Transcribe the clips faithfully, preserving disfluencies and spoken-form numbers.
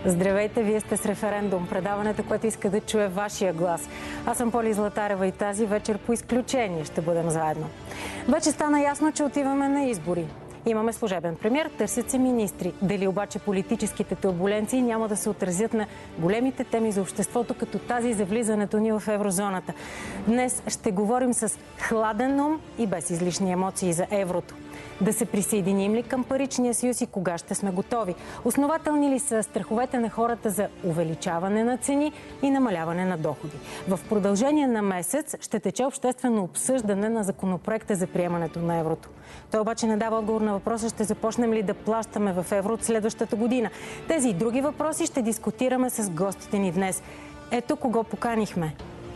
Здравейте, вие сте с Референдум, предаването, което иска да чуе вашия глас. Аз съм Поли Златарева и тази вечер по изключение ще бъдем заедно. Вече стана ясно, че отиваме на избори. Имаме служебен премиер, търсят се министри. Дали обаче политическите турбуленции няма да се отразят на големите теми за обществото, като тази за влизането ни в еврозоната? Днес ще говорим с хладен ум и без излишни емоции за еврото. Да се присъединим ли към паричния съюз и кога ще сме готови? Основателни ли са страховете на хората за увеличаване на цени и намаляване на доходи? В продължение на месец ще тече обществено обсъждане на законопроекта за приемането на еврото. Той обаче не дава отговор на въпроса, ще започнем ли да плащаме в евро от следващата година. Тези и други въпроси ще дискутираме с гостите ни днес. Ето кого поканихме.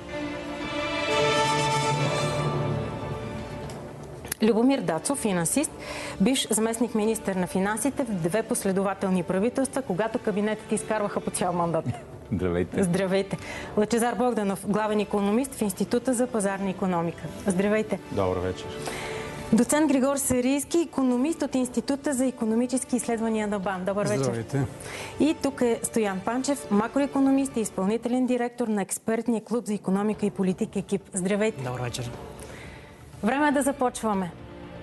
Любомир Дацов, финансист, бивш заместник министър на финансите в две последователни правителства, когато кабинетът изкарваха по цял мандат. Здравейте. Здравейте. Лъчезар Богданов, главен икономист в Института за пазарна икономика. Здравейте. Добър вечер. Доцент Григор Сарийски, икономист от Института за икономически изследвания на БАН. Добър вечер. Здравейте. И тук е Стоян Панчев, макроикономист и изпълнителен директор на експертния клуб за икономика и политика екип. Здравейте. Добър вечер. Време е да започваме.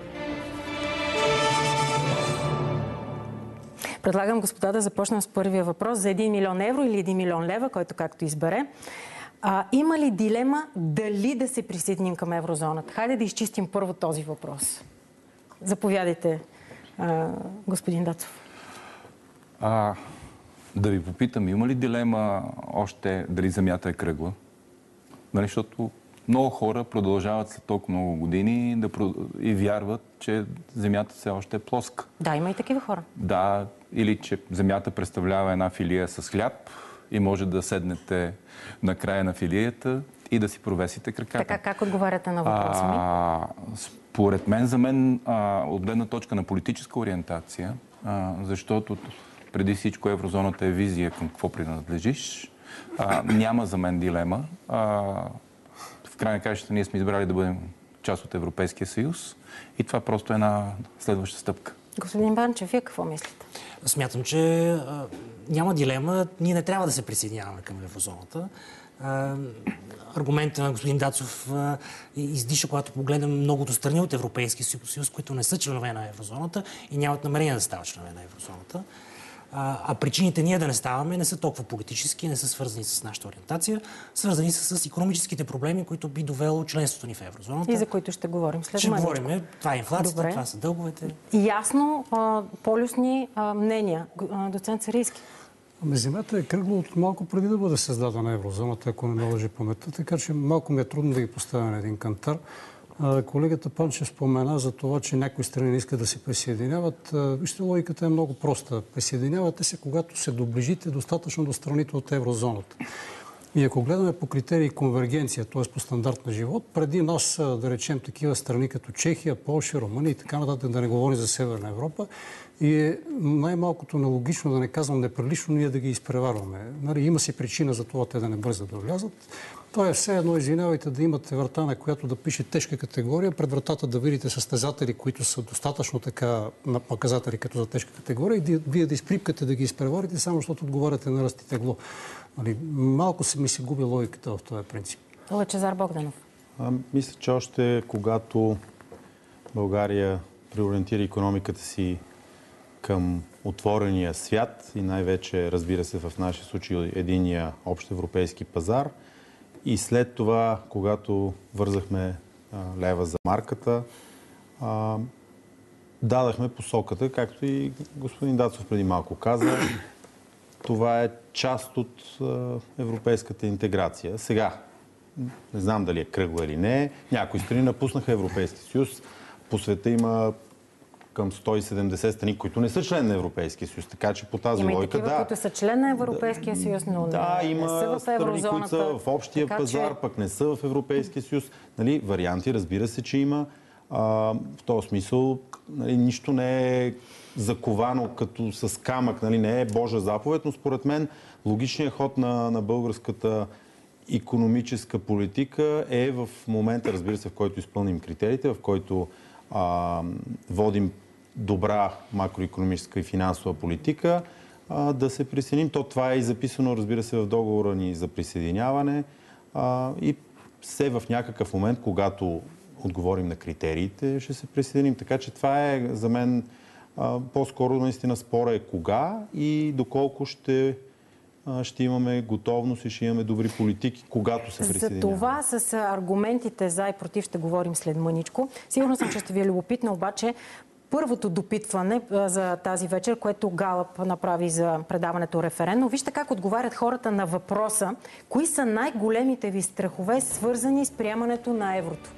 Предлагам, господа, да започнем с първия въпрос за един милион евро или един милион лева, който както избере. А, има ли дилема дали да се присъединим към еврозоната? Хайде да изчистим първо този въпрос. Заповядайте, а, господин Дацов. А, да ви попитам, има ли дилема още дали земята е кръгла? Нали, защото много хора продължават след толкова много години да, и вярват, че земята все още е плоска. Да, има и такива хора. Да, или че земята представлява една филия с хляб и може да седнете на края на филията и да си провесите краката. Така, как отговаряте на въпроса ми? А, според мен, за мен, а, от гледна точка на политическа ориентация, а, защото преди всичко еврозоната е визия към какво принадлежиш, а, няма за мен дилема. А, в крайна кращата ние сме избрали да бъдем част от Европейския съюз и това просто е една следваща стъпка. Господин Банчев, вие какво мислите? Смятам, че а, няма дилема. Ние не трябва да се присъединяваме към еврозоната. А, аргументът на господин Дацов а, издиша, когато погледнем многото страни от Европейския съюз, които не са членове на еврозоната и нямат намерение да стават членове на еврозоната. А, а причините ние да не ставаме не са толкова политически, не са свързани с нашата ориентация, свързани са с икономическите проблеми, които би довело членството ни в еврозоната. И за които ще говорим след Ще малко. говорим. Това е инфлацията, Добре. Това са дълговете. Ясно, а, полюсни а, мнения. А, доцент Сарийски. Ами земята е кръгла от малко преди да бъде създадена еврозоната, ако не ме лъжи паметта, така че малко ми е трудно да ги поставя на един кантар. Колегата Панчев спомена за това, че някои страни не искат да се присъединяват. Вижте, логиката е много проста. Присъединявате се, когато се доближите достатъчно до страните от еврозоната. И ако гледаме по критерии конвергенция, т.е. по стандарт на живот, преди нас, да речем, такива страни като Чехия, Полша, Румъния и така нататък, да не говорим за Северна Европа, и е най-малкото нелогично, да не казвам неприлично, ние да ги изпреварваме. Нали, има си причина за това те да не бързат да влязат. Това е все едно, извинявайте, да имате врата, на която да пише тежка категория, пред вратата да видите състезатели, които са достатъчно така на показатели като за тежка категория и да, вие да изприпкате да ги изпреварите, само защото отговаряте на ръст и тегло. Нали, малко се ми се губи логиката в този принцип. Лъчезар Богданов. А, мисля, че още когато България преориентира икономиката си към отворения свят и най-вече, разбира се, в нашия случай единия общ европейски пазар, и след това, когато вързахме а, лева за марката, а, дадахме посоката, както и господин Дацов преди малко каза. Това е част от а, европейската интеграция. Сега, не знам дали е кръгла или не, някои страни напуснаха Европейския съюз. По света има към сто и седемдесет страни, които не са член на Европейския съюз. Така че по тази има логика, и такива, да. които са член на Европейския съюз, но да, не, има не са в еврозоната. страни, които са в общия така, пазар, че... пък не са в Европейския съюз. Нали, варианти, разбира се, че има. А, в този смисъл, нали, нищо не е заковано като с камък, нали, не е Божа заповед, но според мен логичният ход на, на българската икономическа политика е в момента, разбира се, в който изпълним критериите, в който а, водим добра макроикономическа и финансова политика, а, да се присъединим. То това е и записано, разбира се, в договора ни за присъединяване. А, и все в някакъв момент, когато отговорим на критериите, ще се присъединим. Така че това е за мен а, по-скоро наистина спора е кога и доколко ще, а, ще имаме готовност и ще имаме добри политики, когато се присъединяваме. За това с аргументите за и против ще говорим след мъничко. Сигурно съм, че ще ви е любопитно, обаче първото допитване за тази вечер, което Галъп направи за предаването референдум. Вижте как отговарят хората на въпроса: кои са най-големите ви страхове, свързани с приемането на еврото?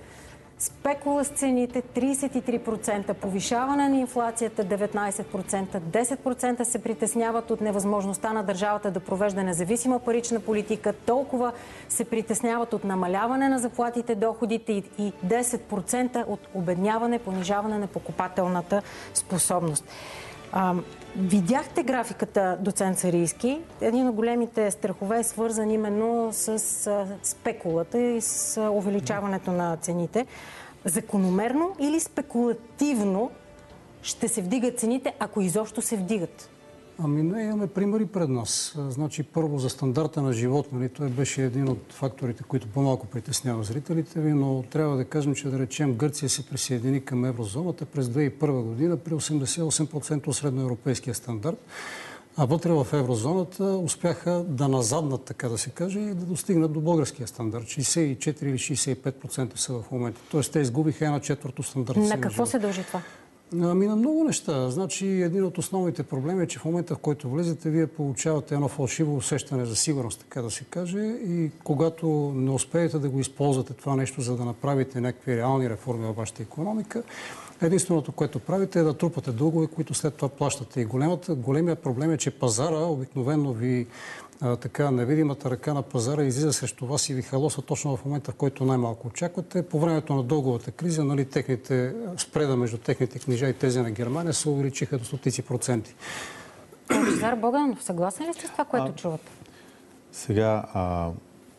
Спекула с цените тридесет и три процента, повишаване на инфлацията деветнадесет процента, десет процента се притесняват от невъзможността на държавата да провежда независима парична политика, толкова се притесняват от намаляване на заплатите, доходите и десет процента от обедняване, понижаване на покупателната способност. А, видяхте графиката, доцент Сарийски. Един от големите страхове е свързан именно с а, спекулата и с а, увеличаването на цените. Закономерно или спекулативно ще се вдигат цените, ако изобщо се вдигат? Ами не, имаме примери пред нас. Значи, първо за стандарта на живот, нали, той беше един от факторите, които по-малко притеснява зрителите ви, но трябва да кажем, че да речем Гърция се присъедини към еврозоната през две хиляди и първа година при осемдесет и осем процента от средноевропейския стандарт, а вътре в еврозоната успяха да назаднат, така да се каже, и да достигнат до българския стандарт. шейсет и четири или шейсет и пет процента са в момента. Тоест те изгубиха една четвърт от стандарта. На какво се дължи това? Ами на много неща. Значи един от основните проблеми е, че в момента, в който влезете, вие получавате едно фалшиво усещане за сигурност, така да се каже, и когато не успеете да го използвате това нещо, за да направите някакви реални реформи във вашата икономика, единственото, което правите, е да трупате дългове, които след това плащате. И големата, големия проблем е, че пазара обикновено ви а, така невидимата ръка на пазара излиза срещу вас и ви халоса точно в момента, в който най-малко очаквате. По времето на дълговата криза, нали, техните, спреда между техните книжа и тези на Германия се увеличиха до стотици проценти. Лъчезар Богданов, съгласен ли сте с това, което а, чувате? Сега, а,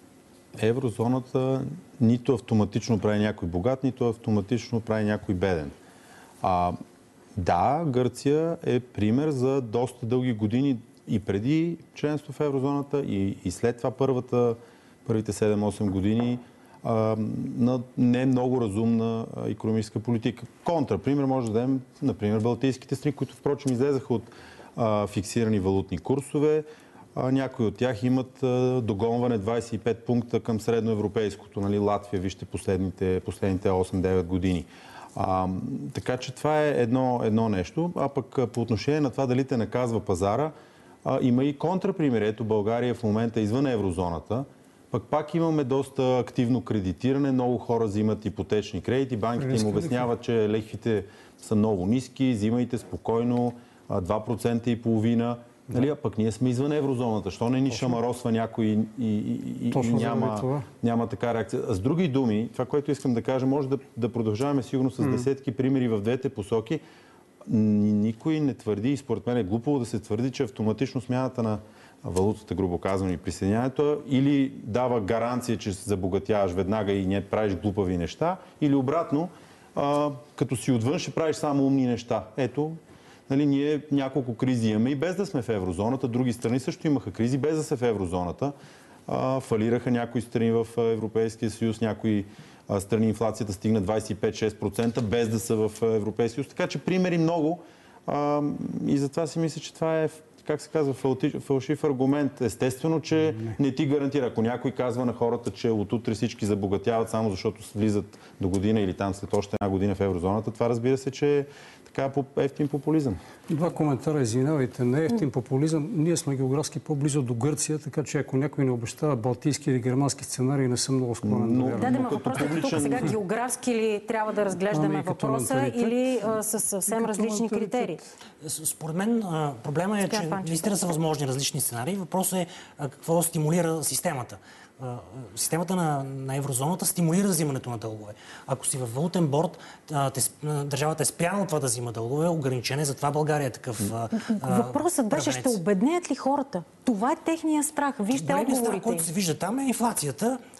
еврозоната нито автоматично прави някой богат, нито автоматично прави някой беден. А, да, Гърция е пример за доста дълги години и преди членство в еврозоната, и, и след това първата, първите седем-осем години а, на не много разумна а, икономическа политика. Контра пример може да дадем, например, балтийските страни, които впрочем излезаха от а, фиксирани валутни курсове. А, някои от тях имат а, догонване двадесет и пет пункта към средноевропейското. Нали, Латвия, вижте последните, последните осем-девет години. А, така че това е едно, едно нещо. А пък по отношение на това дали те наказва пазара, а, има и контрапример. Ето България в момента е извън еврозоната. Пък пак имаме доста активно кредитиране. Много хора взимат ипотечни кредити. Банките им обясняват, че лихвите са много ниски. Взимайте спокойно два процента и половина. Нали, а пък ние сме извън еврозоната. Що не ни шамаросва някой и, и, и, и няма, няма така реакция. А с други думи, това, което искам да кажа, може да, да продължаваме сигурно с десетки примери в двете посоки. Никой не твърди, и според мен е глупаво да се твърди, че автоматично смяната на валутата, грубо казвам, и присъединяването, или дава гаранция, че се забогатяваш веднага и не правиш глупави неща, или обратно, а, като си отвън ще правиш само умни неща. Ето, нали, ние няколко кризи имаме и без да сме в еврозоната. Други страни също имаха кризи без да са в еврозоната. А, фалираха някои страни в Европейския съюз, някои а, страни инфлацията стигна двадесет и пет до шест процента без да са в Европейския съюз. Така че примери много. А, и затова си мисля, че това е, как се казва, фалшив аргумент. Естествено, че не. не ти гарантира. Ако някой казва на хората, че от утре всички забогатяват само защото влизат до година или там след още една година в еврозоната, това разбира се, че е така ефтин популизъм. Два коментара, извинявайте. Не е ефтин популизъм. Ние сме географски по-близо до Гърция, така че ако някой не обещава балтийски или германски сценарии, не съм много склонен да вярвам. Да, да, но въпросът е тук сега географски ли трябва да разглеждаме ами, въпроса или а, с съвсем различни критерии? Според мен проблема е, че наистина са възможни различни сценарии. Въпросът е какво стимулира системата. Системата на, на еврозоната стимулира взимането на дългове. Ако си във валутен борд, те, държавата е спряна от това да взима дългове, ограничен е, затова България е такъв. Въпросът беше, ще обеднеят ли хората? Това е техния страх. Вижте отговорите. Страх, който се вижда там, е инфлацията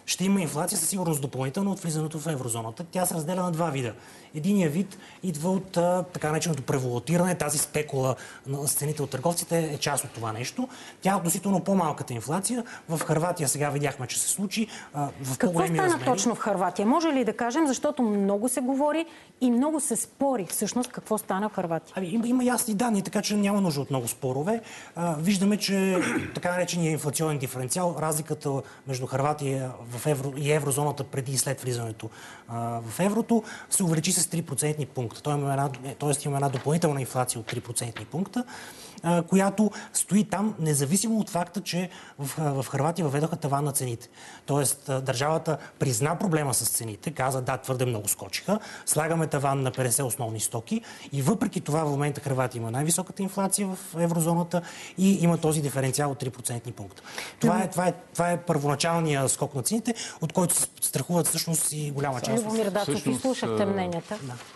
ще има инфлация със сигурност допълнително от влизането в еврозоната. Тя се разделя на два вида. Единият вид идва от а, така нареченото превалутиране, тази спекула на цените от търговците е част от това нещо. Тя е относително по-малката инфлация. В Хърватия сега видяхме, че се случи а, в Какво по-големи стана размери. точно в Хърватия? Може ли да кажем, защото много се говори и много се спори всъщност какво стана в Хърватия? Ами, има, има ясни данни, така че няма нужда от много спорове. А, виждаме, че така наречения инфлационен диференциал, разликата между Хърватия в евро, и еврозоната преди и след влизането а, в еврото, се увеличи с три процентни пункта. Тоест има една, тоест има една допълнителна инфлация от три процентни пункта, а, която стои там, независимо от факта, че в, в Хърватия въведоха таван на цените. Тоест а, държавата призна проблема с цените, каза да, твърде много скочиха, слагаме таван на петдесет основни стоки и въпреки това в момента Хърватия има най-високата инфлация в еврозоната и има този диференциал от три процентни пункта. Това е, това е, това е първоначалният скок на цените, от който се страхуват всъщност и голяма част. Любомир Дацов, всъщност, изслушахте а, мненията.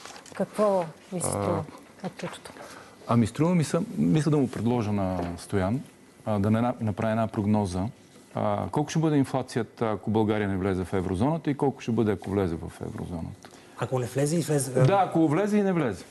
Какво ви се струва от чутото? Ами струва ми се, мисля да му предложа на Стоян а, да не направи една прогноза. А, колко ще бъде инфлацията, ако България не влезе в еврозоната и колко ще бъде, ако влезе в еврозоната? Ако не влезе и влезе... Да, ако влезе и не влезе.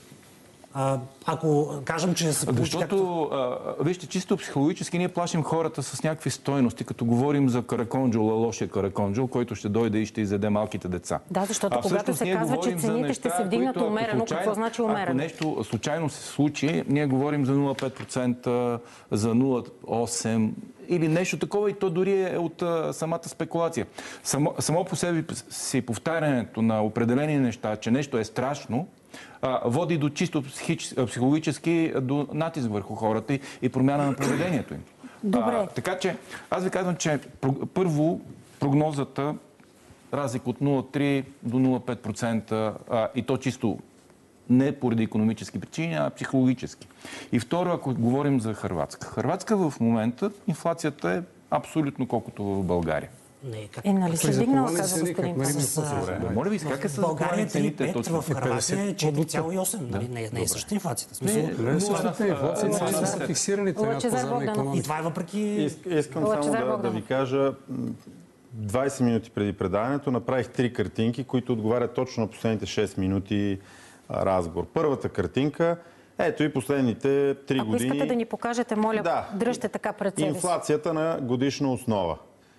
А, ако кажем, че се получи Защото, както... а, вижте, чисто психологически ние плашим хората с някакви стойности, като говорим за караконджула, лошия караконджул, който ще дойде и ще изяде малките деца. Да, защото А когато всъщност се ние казва, че говорим за цените ще неща, се вдигнат които, ако умерено, случайно- какво значи умерено? Ако нещо случайно се случи, ние говорим за нула цяло пет процента, за нула цяло осем процента или нещо такова и то дори е от а, самата спекулация. Само, само по себе си повтарянето на определени неща, че нещо е страшно, а, води до чисто психич, психологически до натиск върху хората и, и промяна на поведението им. Добре. А, така че аз ви казвам, че про- първо прогнозата разлика от нула цяло три до нула цяло пет процента а, и то чисто не поради икономически причини, а психологически. И второ, ако говорим за Хърватска. Хърватска в момента инфлацията е абсолютно колкото в България. Не, как... Е, нали се При вдигнала, запомнени казва цени, господин как Пасов. мерим С, Добре, моля ви, как е с в България затворени цените три цяло пет, точно? в Хърватия е четири цяло и осем. Нали? Не, не е същата инфлацията. В Смисъл... Не, същата инфлация, Лъчезар- това са фиксираните на Лъчезар пазарна Богданов. И икономика. това е въпреки... Иск- Искам само Лъчезар да, да Богданов. ви кажа, м, двайсет минути преди предаването направих три картинки, които отговарят точно на последните шест минути а, разговор. Първата картинка, ето и последните три Ако години. искате да ни покажете, моля, Да. дръжте така пред себе си. Инфлацията на годишна основа.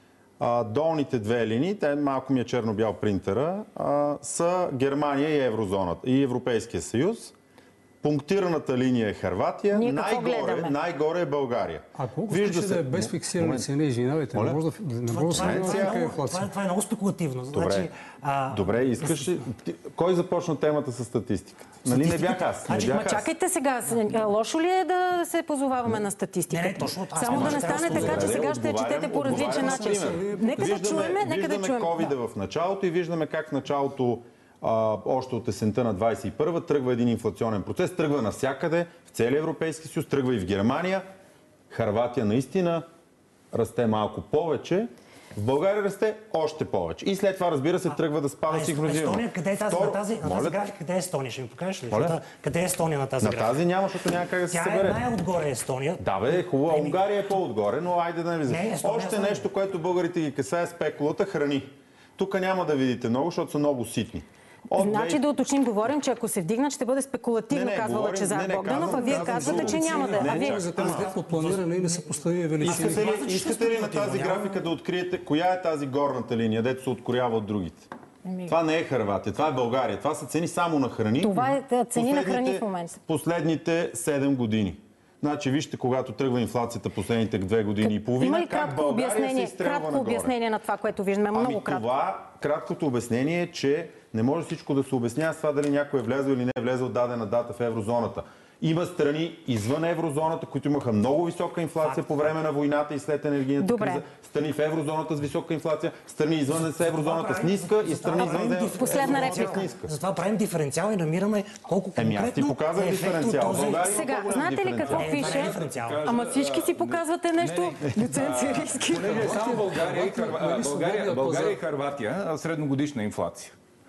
А, долните две линии, те малко ми е черно-бял принтера, а, са Германия и еврозоната и Европейския съюз. Пунктираната линия е Хърватия, Ние какво най-горе, гледаме? най-горе е България. А колко Вижда ще да се- е без фиксирани Момент. цени, извинявайте, не Моля? може да, не Това, може да се това, е, няма това, е някаква много, това, инфлация. е, това е много спекулативно. Добре. Значи, а, Добре, искаш ли... Ти- Кой започна темата с статистиката? Нали не бях аз? Не Значи, бях Ма аз. чакайте сега, с- лошо ли е да се позоваваме на статистиката? Не, не, точно това. Само да Ама не ще трябва стане да така, че Добре, сега ще я четете по отговарям различен на начин. пример. Нека да Виждаме- чуеме, нека да Виждаме чуем. ковида в началото и виждаме как в началото, а, още от есента на двайсет и първа, тръгва един инфлационен процес, тръгва навсякъде, в целия Европейски съюз, тръгва и в Германия. Хърватия наистина расте малко повече. В България расте още повече. И след това, разбира се, тръгва да спада А, синхронизирано. Естония, къде е тази, Второ- на тази, на тази Моля? графика? Къде е Естония? Ще ми покажеш ли? Моля? Защото, къде е Естония на тази На графика? тази няма, защото няма как да се Тя е събере. най-отгоре Естония. Да, бе, хубаво. Еми- Унгария е по-отгоре, но айде да не влизаме. Не, Естония, Още Естония. нещо, което българите ги касае, спекулата храни. Тук няма да видите много, защото са много ситни. От Значи две- да уточним, говорим, че ако се вдигнат, ще бъде спекулативно, Не, не, казва говорим- Лъчезар не, не, Богданов, а казвам- вие казвам казвате, че друго. няма да. Не, А не, вие... чакай, За транзитно планиране и несъпоставими величини. Искате ли, Казвате, че искате ли на спекулативно, тази няма- графика да откриете коя е тази горната линия, дето се откроява от другите? Това не е Хърватия, това е България. Това са цени само на храни. Това е, е, цени на храни Последните- в момента. Последните седем години. Значи, вижте, когато тръгва инфлацията последните две години и половина, Има ли как кратко България се обяснение, изстрелва кратко нагоре. обяснение на това, което виждаме? Много Ами кратко. това, краткото обяснение е, че не може всичко да се обяснява с това дали някой е влязъл или не е влязъл дадена дата в еврозоната. Има страни извън еврозоната, които имаха много висока инфлация по време на войната и след енергийната Добре. криза. Страни в еврозоната с висока инфлация, страни извън еврозоната с ниска и страни извън еврозоната Последна с реплика. ниска. Затова правим диференциал и намираме колко Еми, аз ти конкретно показах е ефект от диференциал. този... България има Сега, по-голям знаете ли какво диференциал. Не, това не е пише? диференциал. Ама всички си показвате нещо. Доцент Сирийски. Понеже е само България и, Хърва... Нали а, България, свободния България и пазар? Хърватия а, средногодишна инфлация.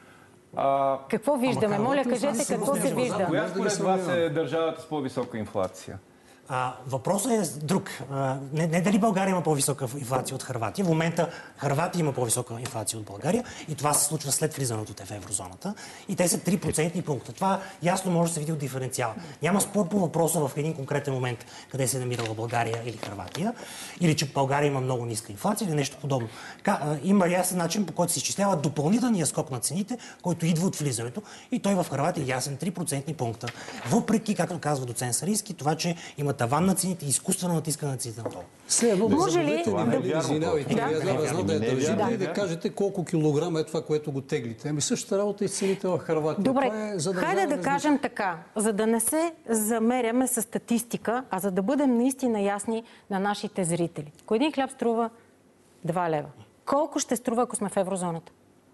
А, Какво виждаме? Моля, кажете какво се вижда. коя Може да ги според вас сравняваме. е държавата с по-висока инфлация? А, въпросът е друг. А, не, не дали България има по-висока инфлация от Хърватия. В момента Хърватия има по-висока инфлация от България и това се случва след влизането в еврозоната. И те са три процентни пункта. Това ясно може да се види от диференциала. Няма спор по въпроса в един конкретен момент къде се е намирала България или Хърватия, или че България има много ниска инфлация или нещо подобно. Ка, а, има ясен начин, по който се изчислява допълнителния скок на цените, който идва от влизането. И той в Хърватия е ясен три процентни пункта. Въпреки, както казва доцент Сарийски, това, че има таван на цените и изкуствено натискане на цените надолу. Все едно да Може ли забавете, да- извинявайте, Да. аз да знам да я Не е държите вярно. и да кажете колко килограма е това, което го теглите. Ами същата работа и с цените в Хърватия. Добре, Това е за хайде държавен да бизнес. кажем така, за да не се замеряме с статистика, а за да бъдем наистина ясни на нашите зрители. Ако един хляб струва два лева, колко ще струва, ако сме в еврозоната?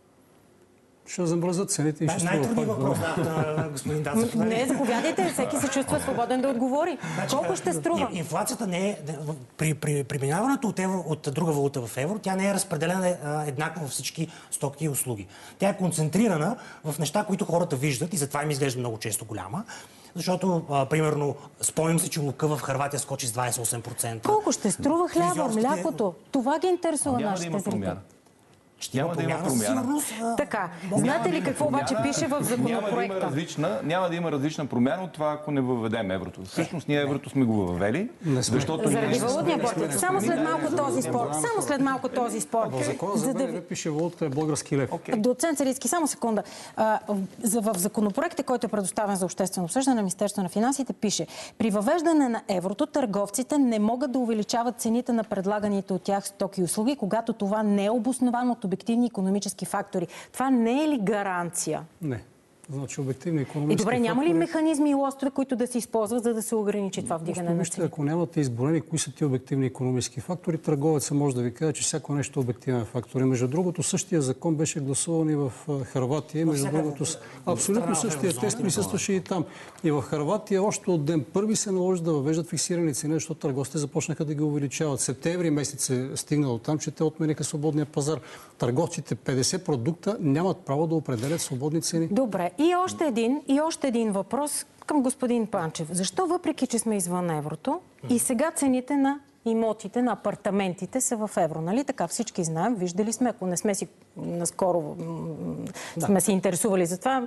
Ще замръзат цените и ще струва Най-трудният пак въпрос, добре. да, на господин Дацев. Не, заповядайте, всеки се чувства свободен да отговори. Колко ще струва? И- Инфлацията не е... При, при, при минаването от, евро, от друга валута в евро, тя не е разпределена а, еднакво във всички стоки и услуги. Тя е концентрирана в неща, които хората виждат и затова им изглежда много често голяма. Защото, а, примерно, спомням се, че лука в Хърватия скочи с двадесет и осем процента. Колко ще струва хляба, Фризьорските- млякото? Това ги интересува Няма да нашите има зрители. промяна. Ще Няма да има със промяна. сигурност, а, Така, може- знаете ли какво обаче пише в Няма да, има законопроекта? различна, няма да има различна промяна от това, ако не въведем еврото. Всъщност ние еврото сме го въвели, Не сме. защото Заради ние- валутния борт. Само след малко този спор. Само след малко този спор. В закона за За да БНБ пише валута е български лев. Доцент Сарийски, само секунда. А, за- в законопроекта, който е предоставен за обществено обсъждане на Министерството на финансите, пише: при въвеждане на еврото търговците не могат да увеличават цените на предлаганите от тях стоки и услуги, когато това не е обосновано от обективни икономически фактори. Това не е ли гаранция? Не. Значи обективни И икономически добре, няма ли фактори- механизми и лостове, които да се използват, за да се ограничи това вдигане Просто на вижте, цените? ако нямате изборени кои са ти обективни икономически фактори, търговецът може да ви каже, че всяко нещо е обективен фактор. И между другото, същия закон беше гласуван и в а, Хърватия. И между всяка другото, страна абсолютно в същия еврозоната тест присъстваше и там. И в Хърватия още от ден първи се наложи да въвеждат фиксирани цени, защото търговците започнаха да ги увеличават. Септември месец е стигнало там, че те отмениха свободния пазар. Търговците петдесет продукта нямат право да определят свободни цени. Добре. И още един, и още един въпрос към господин Панчев. Защо, въпреки че сме извън еврото, и сега цените на имотите, на апартаментите са в евро? Нали така? Всички знаем, виждали сме, ако не сме си наскоро м, Да. сме се интересували за това,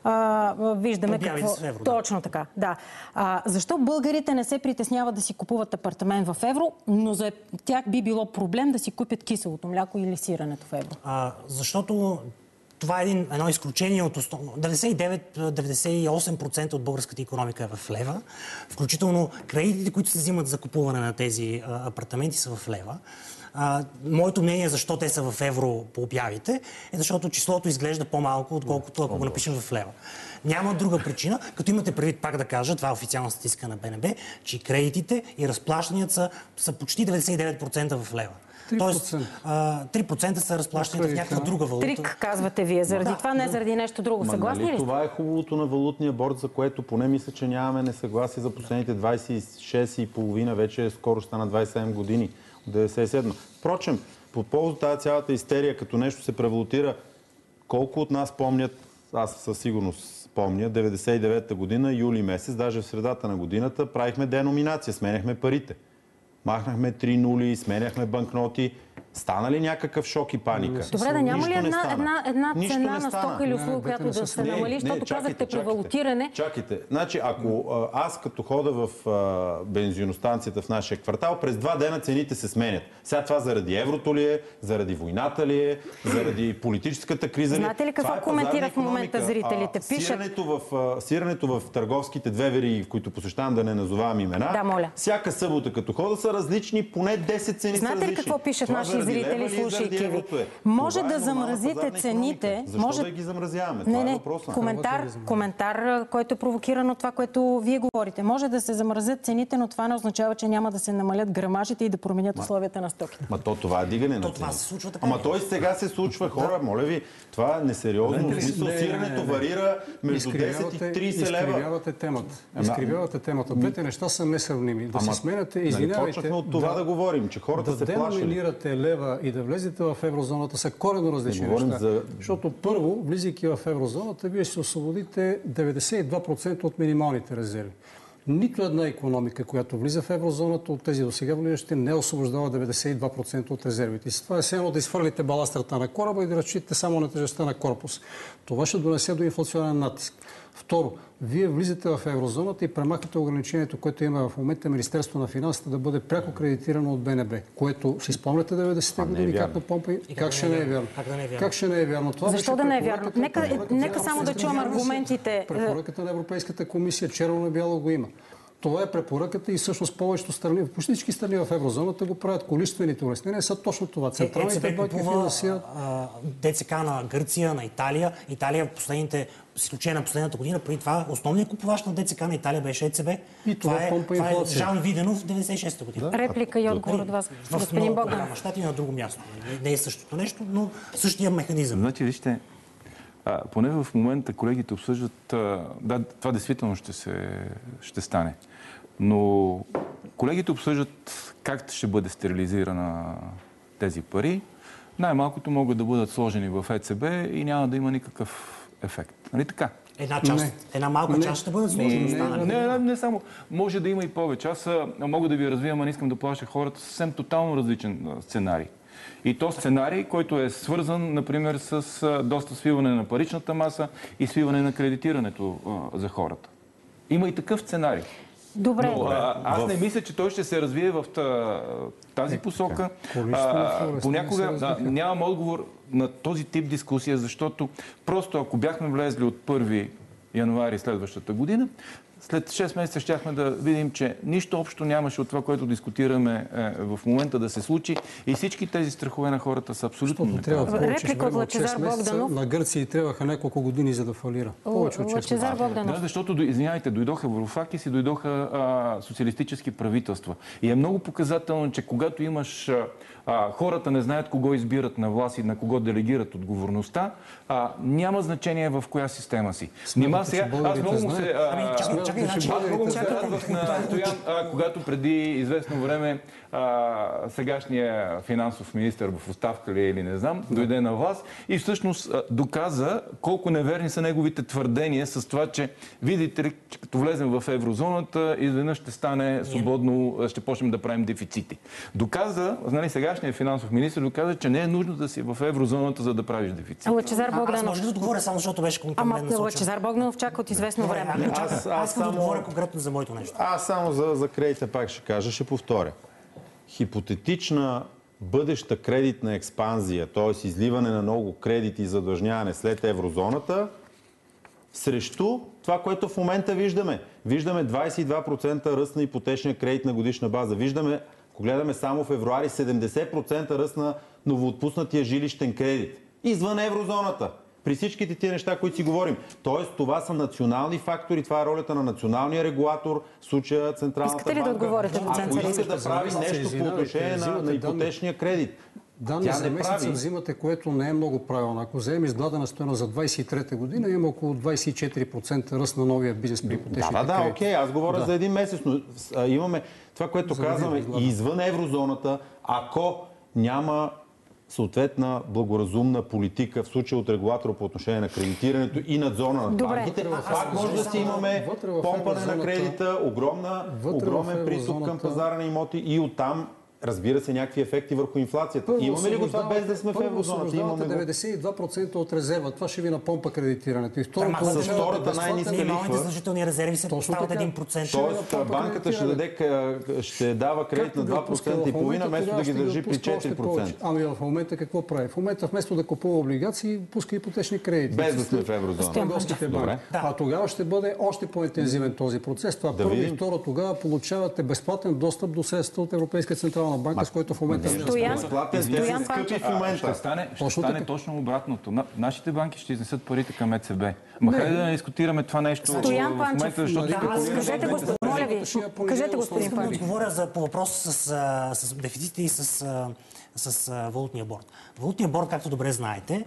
а, виждаме Обявите какво... с евро, да. Точно така, да. А, защо българите не се притесняват да си купуват апартамент в евро, но за тях би било проблем да си купят киселото мляко или сирането в евро? А, защото това е един, едно изключение от основно. деветдесет и девет до деветдесет и осем процента от българската икономика е в лева. Включително кредитите, които се взимат за купуване на тези а, апартаменти, са в лева. А, моето мнение защо те са в евро по обявите е защото числото изглежда по-малко, отколкото ако го напишем в лева. Няма друга причина, като имате предвид, пак да кажа, това е официална статистика на БНБ, че кредитите и разплащанията са, са почти деветдесет и девет процента в лева. три процента. Тоест, а, три процента са разплащанията в някаква друга валута. Трик, казвате вие. Заради Да, това, не да. заради нещо друго. Ма, Съгласни нали, ли сте? това е хубавото на валутния борд, за което поне мисля, че нямаме несъгласие за последните двадесет и шест и половина, вече скоро стана двадесет и седем години, от деветдесет и седма. Впрочем, по повод тази цялата истерия, като нещо се превалутира, колко от нас помнят, аз със сигурност помня, деветдесет и девета година, юли месец, даже в средата на годината, правихме деноминация, сменяхме парите. Махнахме три нули, сменяхме банкноти. Стана ли някакъв шок и паника? Добре, да няма ли Нищо не една, стана. една, една Нищо цена не на стана. стока или Не, услуга, двете която не да са се Не, намали, защото чакайте, казахте чакайте. превалутиране? Чакайте. Значи, ако а, аз като хода в а, бензиностанцията в нашия квартал, през два дена цените се сменят. Сега това заради еврото ли е, заради войната ли е, заради политическата криза ли е? Знаете ли какво Това е коментират пазарна в момента икономика. зрителите? А, Пишат- Сирането в, а, сирането в търговските две вериги, в които посещавам, да не назовавам имена, Да, моля. всяка събота като хода са различни, поне десет цени са Знаете ли различни. какво пишат Това наши заради зрители, лева ли е, заради слушайки ви? еврото е? Може Това да е нормална замразите пазарна цените, икономика. Защо може- да ги замразяваме? Не, Това е не, въпросът. коментар, коментар, който е провокиран от това, което вие говорите. Може да се замразят цените, но това не означава, че няма да се намалят грамажите и да променят условията на стоките. Ма то това е дигане на То това цените. се случва така. Ама той сега се случва, хора, моля ви, това е несериозно. В смисъл, Не, не, сирането не, не. варира между десет и Изкривявате- тридесет лева. Изкривявате темата. Изкривявате темата. Двете неща са несравними. Да Ама, си сменяте, нали, извинявайте. почнахме от това да говорим, че хората да се плашили. деноминирате лева и да влезете в еврозоната са коренно различни Не говорим неща. за- Защото първо, влизайки в еврозоната, вие ще освободите деветдесет и два процента от минималните резерви. Нито една икономика, която влиза в еврозоната, от тези до сега влизащи, не освобождава деветдесет и два процента от резервите. И с това е все едно да изхвърлите баластрата на кораба и да разчитате само на тежестта на корпус. Това ще донесе до инфлационен натиск. Второ, вие влизате в еврозоната и премахвате ограничението, което има в момента Министерство на финансите да бъде пряко кредитирано от Б Н Б, което си спомняте деветдесетте години, как на помпа и как ще не е вярно. Как ще не е вярно? Това Защо да не е вярно? Нека, нека само да чуем аргументите. Препоръката на Европейската комисия, черно на бяло го има. Това е препоръката и всъщност повечето страни, почти всички страни в еврозоната го правят. Количествените улеснения са точно това. Централните банки финансират Д Ц К на Гърция, на Италия. Италия в последните, с изключение на последната година, преди това основният купувач на Д Ц К на Италия беше Е Ц Б. И това, това, е, това е Жан Виденов в деветдесет и шеста година. Да. Реплика и отговор от вас, господин Богдан. В щати на друго място. Не е същото нещо, но същия механизъм. Значи, вижте, А, поне в момента колегите обсъждат, а, да, това действително ще, се, ще стане. Но колегите обсъждат как ще бъде стерилизирана тези пари. Най-малкото могат да бъдат сложени в Е Ц Б и няма да има никакъв ефект. Нали така? Една част, не. една малка не. част ще бъдат сложени. Не, не, не, не само. Може да има и повече. Аз а, мога да ви развивам, а не искам да плаша хората съвсем тотално различен а, сценарий. И то сценарий, който е свързан, например, с а, доста свиване на паричната маса и свиване на кредитирането а, за хората. Има и такъв сценарий. Добре. Но, а, аз не мисля, че той ще се развие в тази посока. А, понякога да, нямам отговор на този тип дискусия, защото просто ако бяхме влезли от първи януари следващата година, след шест месеца щяхме да видим, че нищо общо нямаше от това, което дискутираме е, в момента да се случи и всички тези страхове на хората са абсолютно неправилни. Реплика от Лъчезар Богданов. На Гърция и трябваха няколко години, за да фалира. Повече от шест месеца. Богданов. Да, защото, извинявайте, дойдоха Варофакис и дойдоха а, социалистически правителства. И е много показателно, че когато имаш а, а, хората не знаят кого избират на власт и на кого делегират отговорността, а, няма значение в коя система си. Нима сега, аз много му се... Аз много му се радвах на Стоян, когато преди известно време а, сегашния финансов министър в оставка ли или не знам, дойде на власт и всъщност а, доказа колко неверни са неговите твърдения с това, че видите ли, че като влезем в еврозоната, изведнъж ще стане свободно, ще почнем да правим дефицити. Доказа, нали, сегашният финансов министър доказа, че не е нужно да си в еврозоната, за да правиш дефицит. Лъчезар Богданов. Аз може да отговоря само, защото беше конкретно насочен. Ама Лъчезар Богданов чака от известно време. Аз, аз, аз само да отговоря конкретно за моето нещо. Аз само за, за кредита пак ще кажа, ще повторя. Хипотетична бъдеща кредитна експанзия, т.е. изливане на много кредити и задлъжняване след еврозоната, срещу това, което в момента виждаме. Виждаме двадесет и два процента ръст на ипотечния кредит на годишна база. Виждаме, ако гледаме само февруари, седемдесет процента ръст на новоотпуснатия жилищен кредит. Извън еврозоната. При всичките тия неща, които си говорим. Тоест, това са национални фактори, това е ролята на националния регулатор, в случая Централната банка. Искате ли да отговорите, доцент Ако иска да прави нещо по отношение на, на ипотечния кредит, данни за месеца взимате, което не е много правилно. Ако вземем издадена стойност за двадесет и трета година, има около двадесет и четири процента ръст на новия бизнес при ипотечните да, да, кредити. Да, окей, аз говоря да. за един месец, но а, имаме това, което за казваме, и извън еврозоната, ако няма съответна благоразумна политика в случая от регулатора по отношение на кредитирането и надзора на банките, пак може да си имаме помпане на кредита, огромна, огромен приступ към пазара на имоти и оттам, разбира се, някакви ефекти върху инфлацията. Първо, имаме ли го това без да сме в еврозоната? Имаме деветдесет и два процента от резерва. Това ще ви напомпа кредитирането. И второ, с втората най-ниска лихва. Минималните значителни резерви се поставят един процент. Тоест, банката ще, даде, ще дава кредит на два процента и половина, вместо да ги държи при четири процента. Ами в момента какво прави? В момента вместо да купува облигации, пуска ипотечни кредити. Без да сме в еврозоната. А тогава ще бъде още по-интензивен този процес. Това първо и второ, тогава получавате безплатен достъп до средства от Европейска централна банка, с който в момента не Стоян, Стоян скъпи в момента. Ще стане, ще точно, стане точно обратното. Нашите банки ще изнесат парите към Е Ц Б. Ма хайде да не дискутираме това нещо Стоян в момента, защото... Кажете, господин, моля ви, кажете, господин Панчев. Да отговоря за, по въпроса с, с дефиците и с, с валутния борд. Валутният борд, както добре знаете,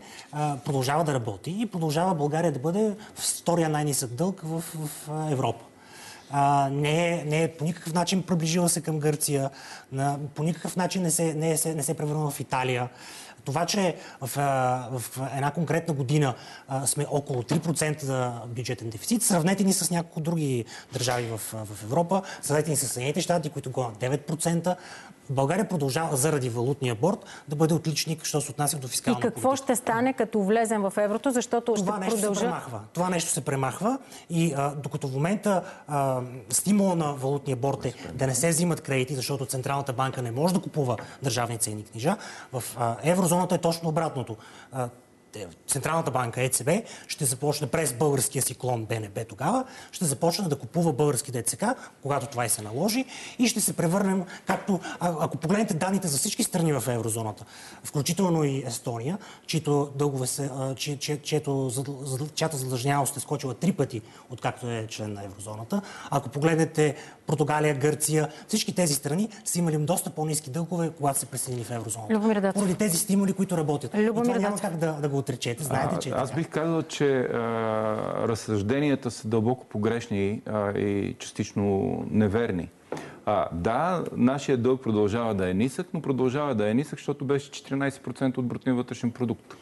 продължава да работи и продължава България да бъде втория най-нисък дълг в, в Европа. а, не, е, не е по никакъв начин приближила се към Гърция, на, по никакъв начин не се, не, се, не се е превърнала в Италия. Това, че в, в една конкретна година а, сме около три процента за бюджетен дефицит, сравнете ни с няколко други държави в, в Европа, сравнете ни с Съединените щати, които гонят девет процента. България продължава заради валутния борд да бъде отличник, що се отнася до фискална политика. И какво ще стане, като влезем в еврото, защото това ще нещо продължа... се премахва. Това нещо се премахва и а, докато в момента а, стимула на валутния борд е да не се взимат кредити, защото Централната банка не може да купува държавни ценни книжа, в а, еврозоната е точно обратното. А, Централната банка ЕЦБ ще започне през българския си клон БНБ тогава, ще започне да купува български ДЦК, когато това и се наложи, и ще се превърнем, както а, ако погледнете данните за всички страни в еврозоната, включително и Естония, чието дългове се, а, чи, чи, чието, чиято задлъжнялост е скочила три пъти, откакто е член на еврозоната. Ако погледнете Португалия, Гърция, всички тези страни са имали доста по-ниски дългове, когато се присъединили в еврозоната. Поради тези стимули, които работят. И това няма как да, да го отречете. Знаете, че е Аз бих казал, че а, разсъжденията са дълбоко погрешни а, и частично неверни. А, да, нашия дълг продължава да е нисък, но продължава да е нисък, защото беше четиринайсет процента от брутния вътрешен продукт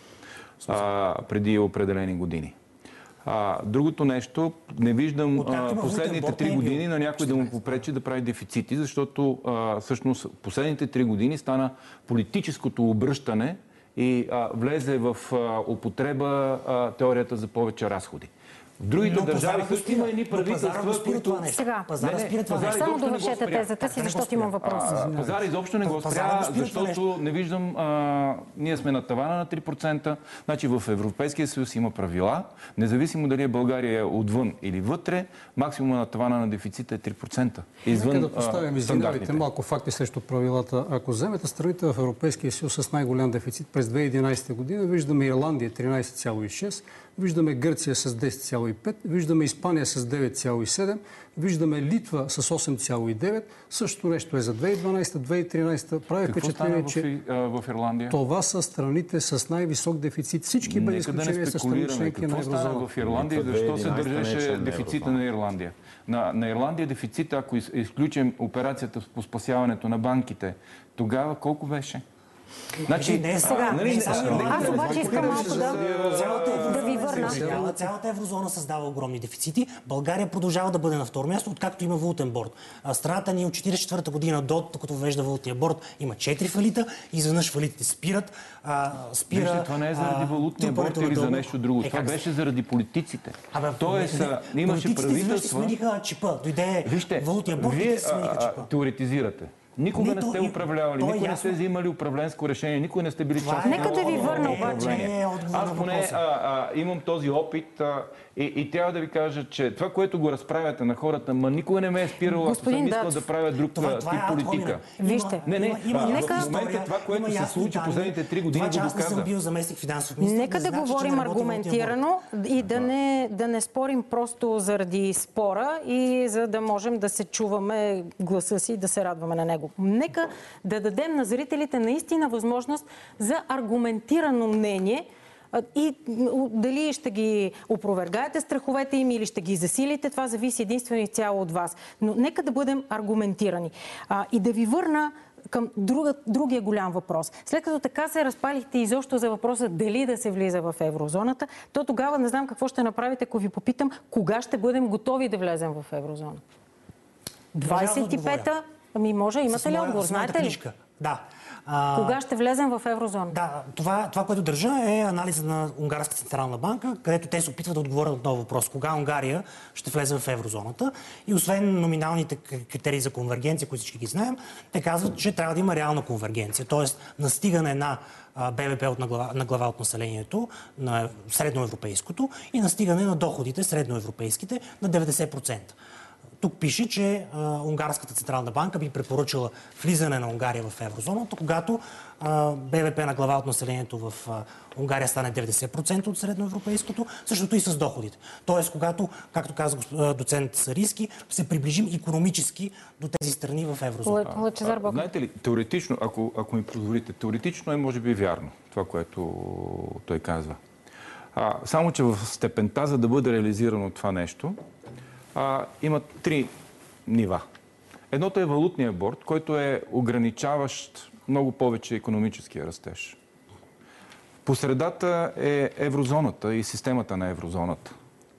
а, преди определени години. А, другото нещо, не виждам а, последните три години на някой да му попречи да прави дефицити, защото а, всъщност последните три години стана политическото обръщане и а, влезе в а, употреба а, теорията за повече разходи. В другите но държави също има едни правителства, които... Сега, пазара спира това нещо. Само довършете тезата си, защото имам въпрос. Пазара изобщо не го спря, защото не виждам... А, ние сме на тавана на три процента. Значи в Европейския съюз има правила. Независимо дали е България отвън или вътре, максимум на тавана на дефицита е три процента. Извън Нека да поставим изинарите малко факти срещу правилата. Ако вземете страните в Европейския съюз с най-голям дефицит през две хиляди и единайсета година, виждаме Ирландия тринайсет цяло и шест, виждаме Гърция с десет цяло и пет, виждаме Испания с девет цяло и седем, виждаме Литва с осем цяло и девет. Същото нещо е за две хиляди и дванайсета, две хиляди и тринайсета. Прави впечатление, че в Ирландия? Това са страните с най-висок дефицит. Всички без изключение са страни членки на еврозоната. Какво стана в Ирландия? Защо се държеше дефицита на Ирландия? На, на Ирландия дефицита, ако изключим операцията по спасяването на банките, тогава колко беше? Значи, не е сега. Нали, не, аз обаче искам малко да, да ви върна. Цялата, цялата еврозона създава огромни дефицити. България продължава да бъде на второ място, откакто има валутен борд. Страната ни от четирийсет и четвърта година до, докато въвежда валутния борд, има четири фалита и изведнъж фалитите спират. А, спира, Вижте, това не е заради валутния борд или за нещо друго. Е, това беше заради политиците. Абе, Тоест, не, не, имаше правителства... смениха чипа. Дойде валутния борд и смениха чипа. Теоретизирате. Никога не, не сте управлявали, никога не сте взимали управленско решение, никога не сте били част. Нека да ви върна обаче. Аз поне а, а, имам този опит а, и, и трябва да ви кажа, че това, което го разправяте на хората, ма никога не ме е спирало, ако съм искал да правя друг това, тип това политика. Вижте, не, не, има, има, а, нека... в момента това, което се случи последните три години, го доказа. съм бил заместник финансов министър. Нека да, да говорим аргументирано и да не, да не спорим просто заради спора и за да можем да се чуваме гласа си и да се радваме на него. Нека да дадем на зрителите наистина възможност за аргументирано мнение и дали ще ги опровергаете страховете им или ще ги засилите, това зависи единствено и цяло от вас. Но нека да бъдем аргументирани. А, и да ви върна към друга, другия голям въпрос. След като така се разпалихте изобщо за въпроса дали да се влиза в еврозоната, то тогава не знам какво ще направите, ако ви попитам кога ще бъдем готови да влезем в еврозона. двайсет и пета? Ами може, имате ли отговор? Знаете ли? Да. А... Кога ще влезем в еврозона? Да, това, това, което държа е анализа на Унгарска централна банка, където те се опитват да отговорят отново въпрос. Кога Унгария ще влезе в еврозоната? И освен номиналните критерии за конвергенция, които всички ги знаем, те казват, че трябва да има реална конвергенция. Тоест, настигане на БВП от на, глава, на глава от населението, на средноевропейското, и настигане на доходите, средноевропейските, на деветдесет процента. Тук пише, че а, Унгарската централна банка би препоръчала влизане на Унгария в еврозоната, когато а, БВП на глава от населението в а, Унгария стане деветдесет процента от средноевропейското, същото и с доходите. Тоест, когато, както каза доцент Сариски, се приближим икономически до тези страни в еврозоната. Лъчезар Боков. Знаете ли, теоретично, ако, ако ми позволите, теоретично е може би вярно това, което той казва. А, само, че в степента, за да бъде реализирано това нещо, а, има три нива. Едното е валутния борд, който е ограничаващ много повече икономическия растеж. По средата е еврозоната и системата на еврозоната.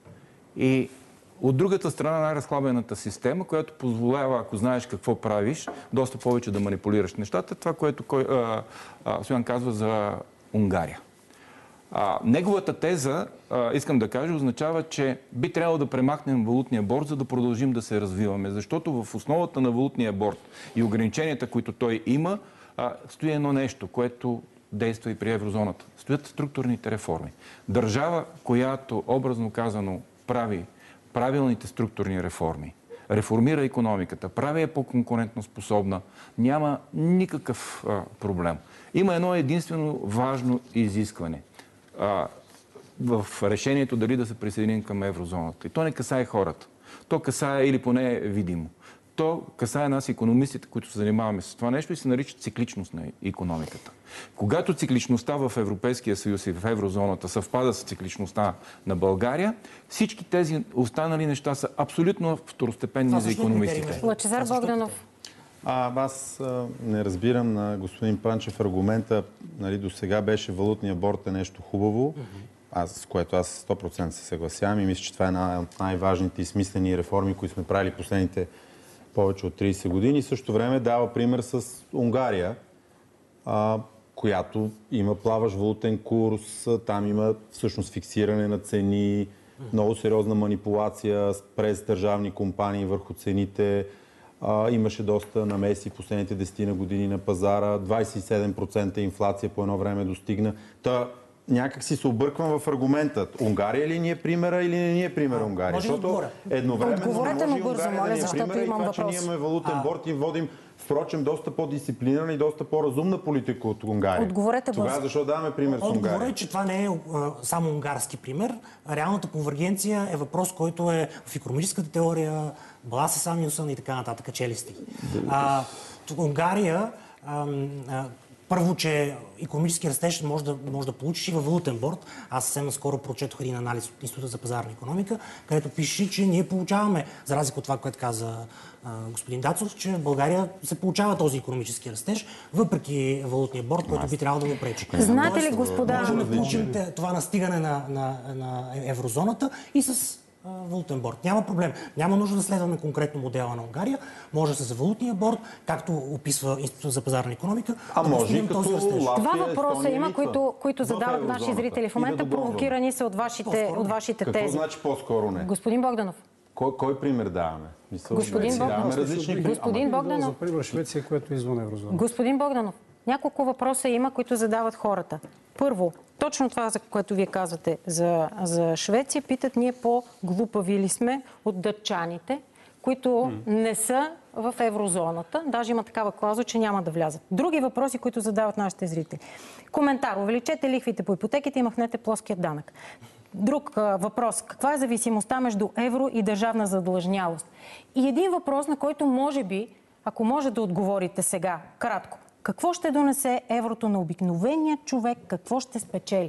И от другата страна най-разхлабената система, която позволява, ако знаеш какво правиш, доста повече да манипулираш нещата. Това, което кой, а, а, Стоян казва за Унгария. А, неговата теза, а, искам да кажа, означава, че би трябвало да премахнем валутния борд, за да продължим да се развиваме. Защото в основата на валутния борд и ограниченията, които той има, а, стои едно нещо, което действа и при еврозоната. Стоят структурните реформи. Държава, която, образно казано, прави правилните структурни реформи, реформира икономиката, прави я по-конкурентно способна, няма никакъв а, проблем. Има едно единствено важно изискване а, в решението дали да се присъединим към еврозоната. И то не касае хората. То касае, или поне е видимо, то касае нас икономистите, които се занимаваме с това нещо и се нарича цикличност на икономиката. Когато цикличността в Европейския съюз и в еврозоната съвпада с цикличността на България, всички тези останали неща са абсолютно второстепенни за икономистите. Лъчезар Богданов. А, аз а, не разбирам на господин Панчев аргумента, нали, до сега беше валутния борд е нещо хубаво, аз, с което аз сто процента се съгласявам и мисля, че това е една от най-важните и смислени реформи, които сме правили последните повече от трийсет години. В същото време дава пример с Унгария, а, която има плаващ валутен курс, там има всъщност фиксиране на цени, много сериозна манипулация през държавни компании върху цените. А, имаше доста намеси в последните десетина години на пазара. двайсет и седем процента инфлация по едно време достигна. Та, някак си се обърквам в аргумента. Унгария ли ни е примера или не ни е примера Унгария? Защото едновременно Отговорете може и му бързо, Унгария моля, да ни е защото примера и имам това, че въпрос. ние имаме валутен борд и водим, впрочем, доста по-дисциплинирана и доста по-разумна политика от Унгария. Отговорете бързо. Тогава защо даваме пример с Унгария? Отговорът е, че това не е а, само унгарски пример. Реалната конвергенция е въпрос, който е в икономическата теория, Бласе Самюсън и така нататък, челисти. А, тук Унгария а, а, първо, че икономически растеж може да, може да получиш и във валутен борд. Аз съвсем наскоро прочетох един анализ от Института за пазарна икономика, където пише, че ние получаваме, за разлика от това, което каза а, господин Дацов, че в България се получава този икономически растеж, въпреки валутния борд, който би трябвало да го пречи. Знаете ли, Тоест, господа... можем да получим това настигане на, на, на еврозоната и с валутен борд. Няма проблем. Няма нужда да следваме конкретно модела на Унгария. Може с валутния борд, както описва Института за пазарна икономика, а да може и този като растеж. Латвия, Два въпроса Естония, има, Литва. които, които задават В наши еврозоната. зрители. В И момента да догонваме. провокирани са от вашите, от вашите Какво тези. значи по-скоро не? Господин Богданов. Кой, кой пример даваме? Мисъл, Господин Швеция. Богданов. Даваме различни примери. Господин Богданов. За пример Швеция, което е извън еврозоната. Господин Богданов, няколко въпроса има, които задават хората. Първо, точно това, за което вие казвате за, за Швеция, питат ние по-глупави ли сме от датчаните, които mm. не са в еврозоната. Даже има такава клауза, че няма да влязат. Други въпроси, които задават нашите зрители. Коментар. Увеличете лихвите по ипотеките и махнете плоският данък. Друг а, въпрос. Каква е зависимостта между евро и държавна задлъжнялост? И един въпрос, на който може би, ако може да отговорите сега, кратко. Какво ще донесе еврото на обикновения човек? Какво ще спечели?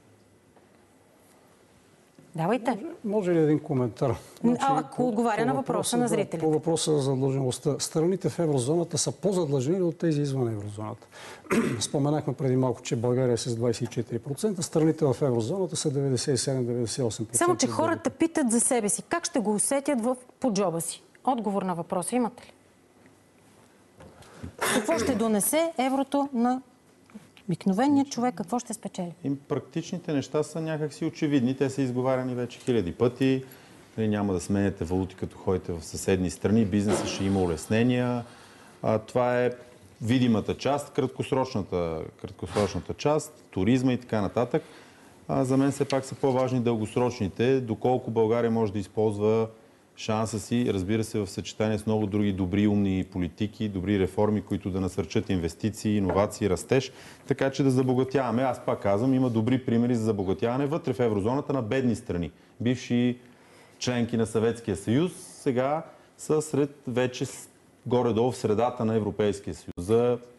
Давайте. Може, може ли един коментар? Значи, а, ако отговаря на въпроса на зрителите. По въпроса за задлъжнялостта. Страните в еврозоната са по-задлъжнили от тези извън еврозоната. Споменахме преди малко, че България е с двайсет и четири процента, страните в еврозоната са деветдесет и седем до деветдесет и осем процента. Само, че хората питат за себе си. Как ще го усетят в поджоба си? Отговор на въпроса имате ли? Какво ще донесе еврото на обикновения човек? Какво ще спечели? И практичните неща са някакси очевидни. Те са изговаряни вече хиляди пъти. Няма да сменяте валути, като ходите в съседни страни. Бизнесът ще има улеснения. А, това е видимата част, краткосрочната, краткосрочната част, туризма и така нататък. А, за мен все пак са по-важни дългосрочните, доколко България може да използва шанса си, разбира се, в съчетание с много други добри умни политики, добри реформи, които да насърчат инвестиции, иновации, растеж, така че да забогатяваме. Аз пак казвам, има добри примери за забогатяване вътре в еврозоната на бедни страни. Бивши членки на Съветския съюз сега са сред вече горе-долу в средата на Европейския съюз. За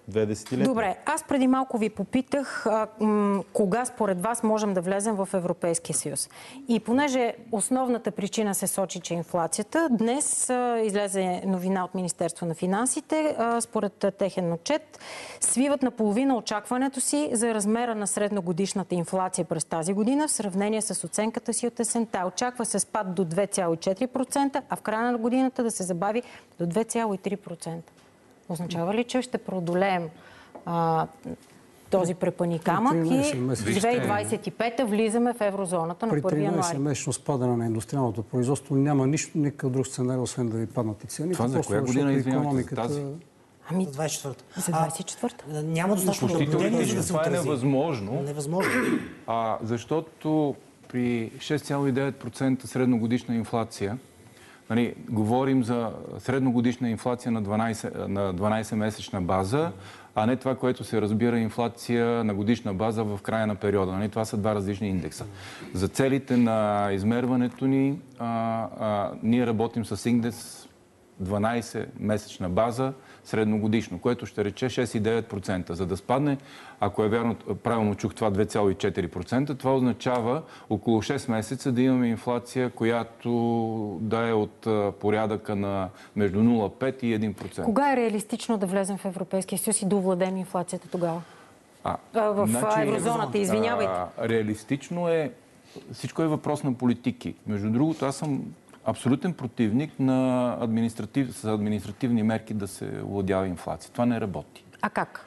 две десетилетия. Добре, аз преди малко ви попитах а, м, кога според вас можем да влезем в Европейския съюз. И понеже основната причина се сочи, че инфлацията, днес а, излезе новина от Министерство на финансите, а, според а, техен отчет, свиват наполовина очакването си за размера на средногодишната инфлация през тази година в сравнение с оценката си от есента. Очаква се спад до две цяло и четири процента, а в края на годината да се забави до две цяло и три процента. Означава ли, че ще преодолеем а, този препъни камък и две хиляди двадесет и пета влизаме в еврозоната на първи януари? При тринадесет-месечно спадане на индустриалното производство няма нищо, никакъв друг сценарий, освен да ви паднат и цените. Това за коя година, извинявайте, за тази? Ами, За двадесет и четвърта. за двадесет и четвърта. А, няма достатъчно наблюдение, за да се Това е отрази. невъзможно, Невъзможно. а, защото при шест цяло и девет процента средногодишна инфлация, нали, говорим за средногодишна инфлация на дванадесет-месечна база, а не това, което се разбира инфлация на годишна база в края на периода. Нали, това са два различни индекса. За целите на измерването ни, а, а, ние работим с индекс дванадесет-месечна база средногодишно, което ще рече шест цяло и девет процента. За да спадне, ако е вярно, правилно чух това, две цяло и четири процента, това означава около шест месеца да имаме инфлация, която да е от порядъка на между нула цяло пет и един процент. Кога е реалистично да влезем в Европейския съюз и да овладеем инфлацията тогава? А, А, в значи, еврозоната, извинявайте. А, реалистично е, всичко е въпрос на политики. Между другото, аз съм абсолютен противник на административ, с административни мерки да се овладява инфлация. Това не работи. А как?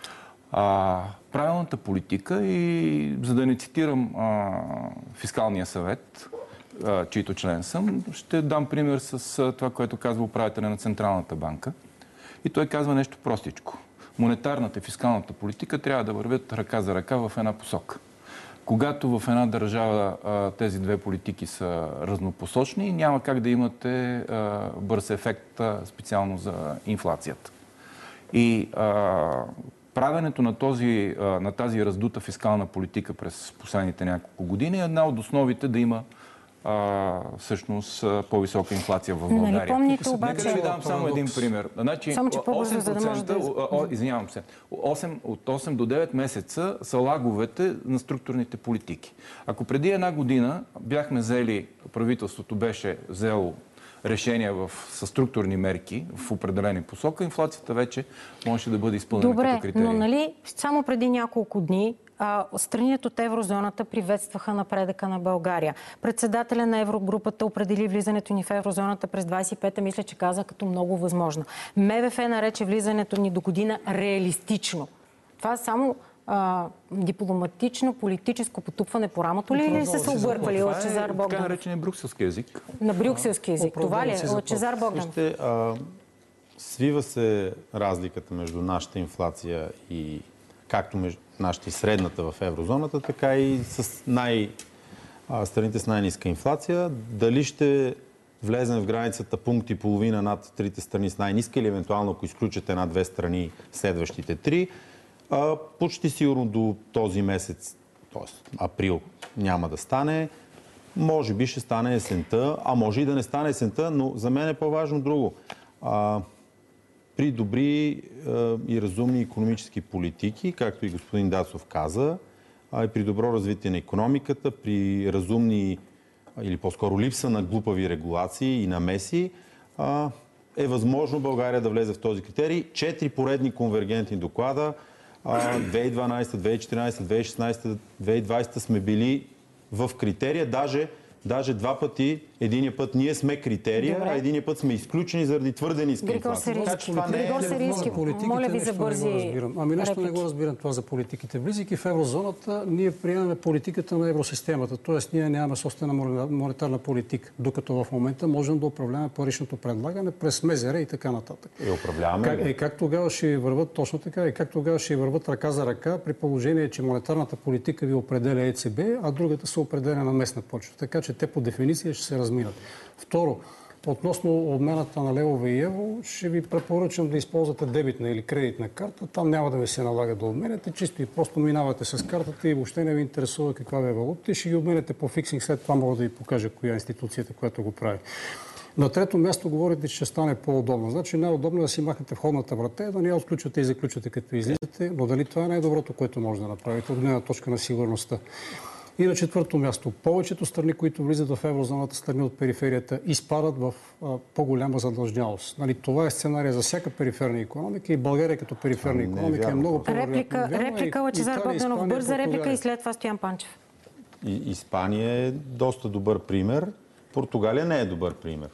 А, правилната политика и, за да не цитирам а, фискалния съвет, а, чийто член съм, ще дам пример с а, това, което казва управителя на Централната банка. И той казва нещо простичко. Монетарната и фискалната политика трябва да вървят ръка за ръка в една посока. Когато в една държава а, тези две политики са разнопосочни, няма как да имате а, бърз ефект а, специално за инфлацията. И а, правенето на, този, а, на тази раздута фискална политика през последните няколко години е една от основите да има а, всъщност по-висока инфлация в България. Нали помните обаче... Нека да ви дам само един пример. Значи, Само, че по-бързо, за да може да... о, извинявам се. осем, от осем до девет месеца са лаговете на структурните политики. Ако преди една година бяхме взели, правителството беше взело решения в, със структурни мерки в определени посока, инфлацията вече можеше да бъде изпълнена Добре, като критерий. но нали само преди няколко дни а, страните от еврозоната приветстваха напредъка на България. Председателя на еврогрупата определи влизането ни в еврозоната през двадесет и пета, мисля, че каза като много възможно. МВФ нарече влизането ни до година реалистично. Това само а, дипломатично, политическо потупване по рамото ли или са се обърквали Лъчезар Това е Богданов? така наречения брюкселски език. На брюкселски език. Това ли е Лъчезар Богданов? Вижте, а, свива се разликата между нашата инфлация и както между нашата и средната в еврозоната, така и с най, а, страните с най-ниска инфлация. Дали ще влезем в границата пункт и половина над трите страни с най-ниска или евентуално, ако изключите една-две страни, следващите три, а, почти сигурно до този месец, т.е. април, няма да стане. Може би ще стане есента, а може и да не стане есента, но за мен е по-важно друго. А, при добри а, и разумни икономически политики, както и господин Дацов каза, а и при добро развитие на икономиката, при разумни или по-скоро липса на глупави регулации и намеси, а, е възможно България да влезе в този критерий. Четири поредни конвергентни доклада, а, две хиляди и дванадесета, две хиляди и четиринадесета, две хиляди и шестнадесета, две хиляди и двадесета сме били в критерия, даже Даже два пъти, единия път ние сме критерия, Добре. а единия път сме изключени заради твърде ниска Григор инфлация. Серийски. Така че това не е... Григор Серийски, моля ви за бързи Ами нещо не реплики. го разбирам това за политиките. Влизайки в еврозоната, ние приемаме политиката на евросистемата. Тоест ние нямаме собствена монетарна политика, докато в момента можем да управляваме паричното предлагане през МЗР и така нататък. И управляваме. Как, е, как тогава ще върват точно така? И как тогава ще върват ръка за ръка при положение, че монетарната политика ви определя ЕЦБ, а другата се определя на местна почва. Така че те по дефиниция ще се разминат. Второ, относно обмената на левове и евро, ще ви препоръчам да използвате дебитна или кредитна карта. Там няма да ви се налага да обменяте. Чисто и просто минавате с картата и въобще не ви интересува каква ви е валута и ще ги обменяте по фиксинг. След това мога да ви покажа коя е институцията, която го прави. На трето място говорите, че ще стане по-удобно. Значи най-удобно е да си махнете входната врата и да не я отключвате и заключвате като излизате, но дали това е най-доброто, което може да направите от гледна точка на сигурността. И на четвърто място, повечето страни, които влизат в еврозоната, страни от периферията, изпадат в а, по-голяма задлъжнялост. Нали, това е сценария за всяка периферна икономика и България като периферна икономика е, е много по-вероятно. Реплика, реплика Лъчезар Богданов, бърза реплика и след това Стоян Панчев. И, Испания е доста добър пример. Португалия не е добър пример.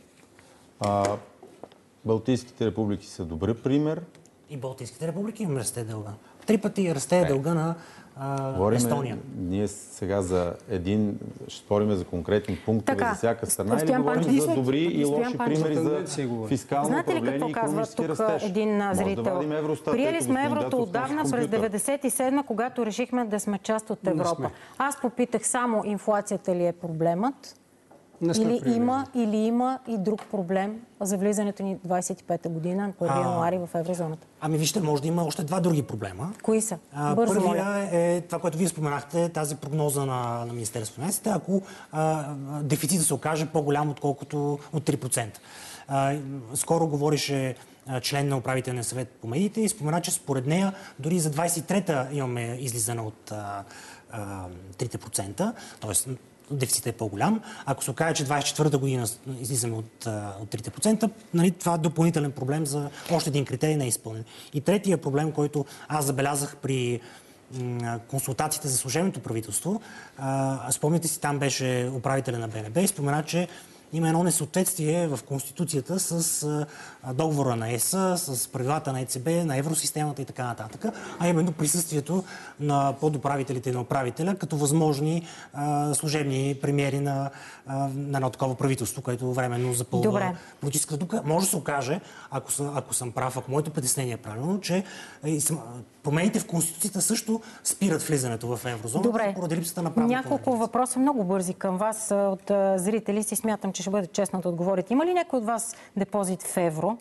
А, Балтийските републики са добър пример. И Балтийските републики им расте дълга. Три пъти расте дълга на а, Естония. Ние сега за един, ще спориме за конкретни пунктове така, за всяка страна Стоян или говорим Панчев, за добри и лоши примери за фискално Знаете ли управление какво и казва икономически тук растеж? един зрител? Да Приели сме еврото отдавна през деветдесет и седма, когато решихме да сме част от Европа. Аз попитах само инфлацията ли е проблемът? Или има, или има и друг проблем за влизането ни двадесет и пета година, първи януари в еврозоната? Ами вижте, може да има още два други проблема. Кои са? А, Бързо, първия моля. е това, което вие споменахте, тази прогноза на, на Министерството на финансите, ако а, дефицита се окаже по-голям, отколкото от три процента. А, скоро говорише а, член на управителния съвет по медиите и спомена, че според нея дори за двадесет и трета имаме излизане от а, а, три процента, т.е. дефицитът е по-голям. Ако се окаже, че двадесет и четвърта година излизаме от, от три процента, нали, това е допълнителен проблем за още един критерий не е изпълнен. И третия проблем, който аз забелязах при м, консултациите за служебното правителство, а, спомняте си, там беше управителя на Б Н Б и спомена, че има едно несъответствие в Конституцията с а, договора на ЕС, с правилата на Е Це Бе, на евросистемата и така нататък, а именно присъствието на подуправителите и на управителя като възможни а, служебни премиери на, а, на едно такова правителство, което временно запълва политическата дука. Може да се окаже, ако, са, ако съм прав, ако моето притеснение е правилно, че и, промените в Конституцията също спират влизането в еврозоната поради липсата на правна Няколко конвергенция. въпроса много бързи към вас от а, зрители. Си смятам, че ще бъде честно да отговорите. Има ли някой от вас депозит в евро?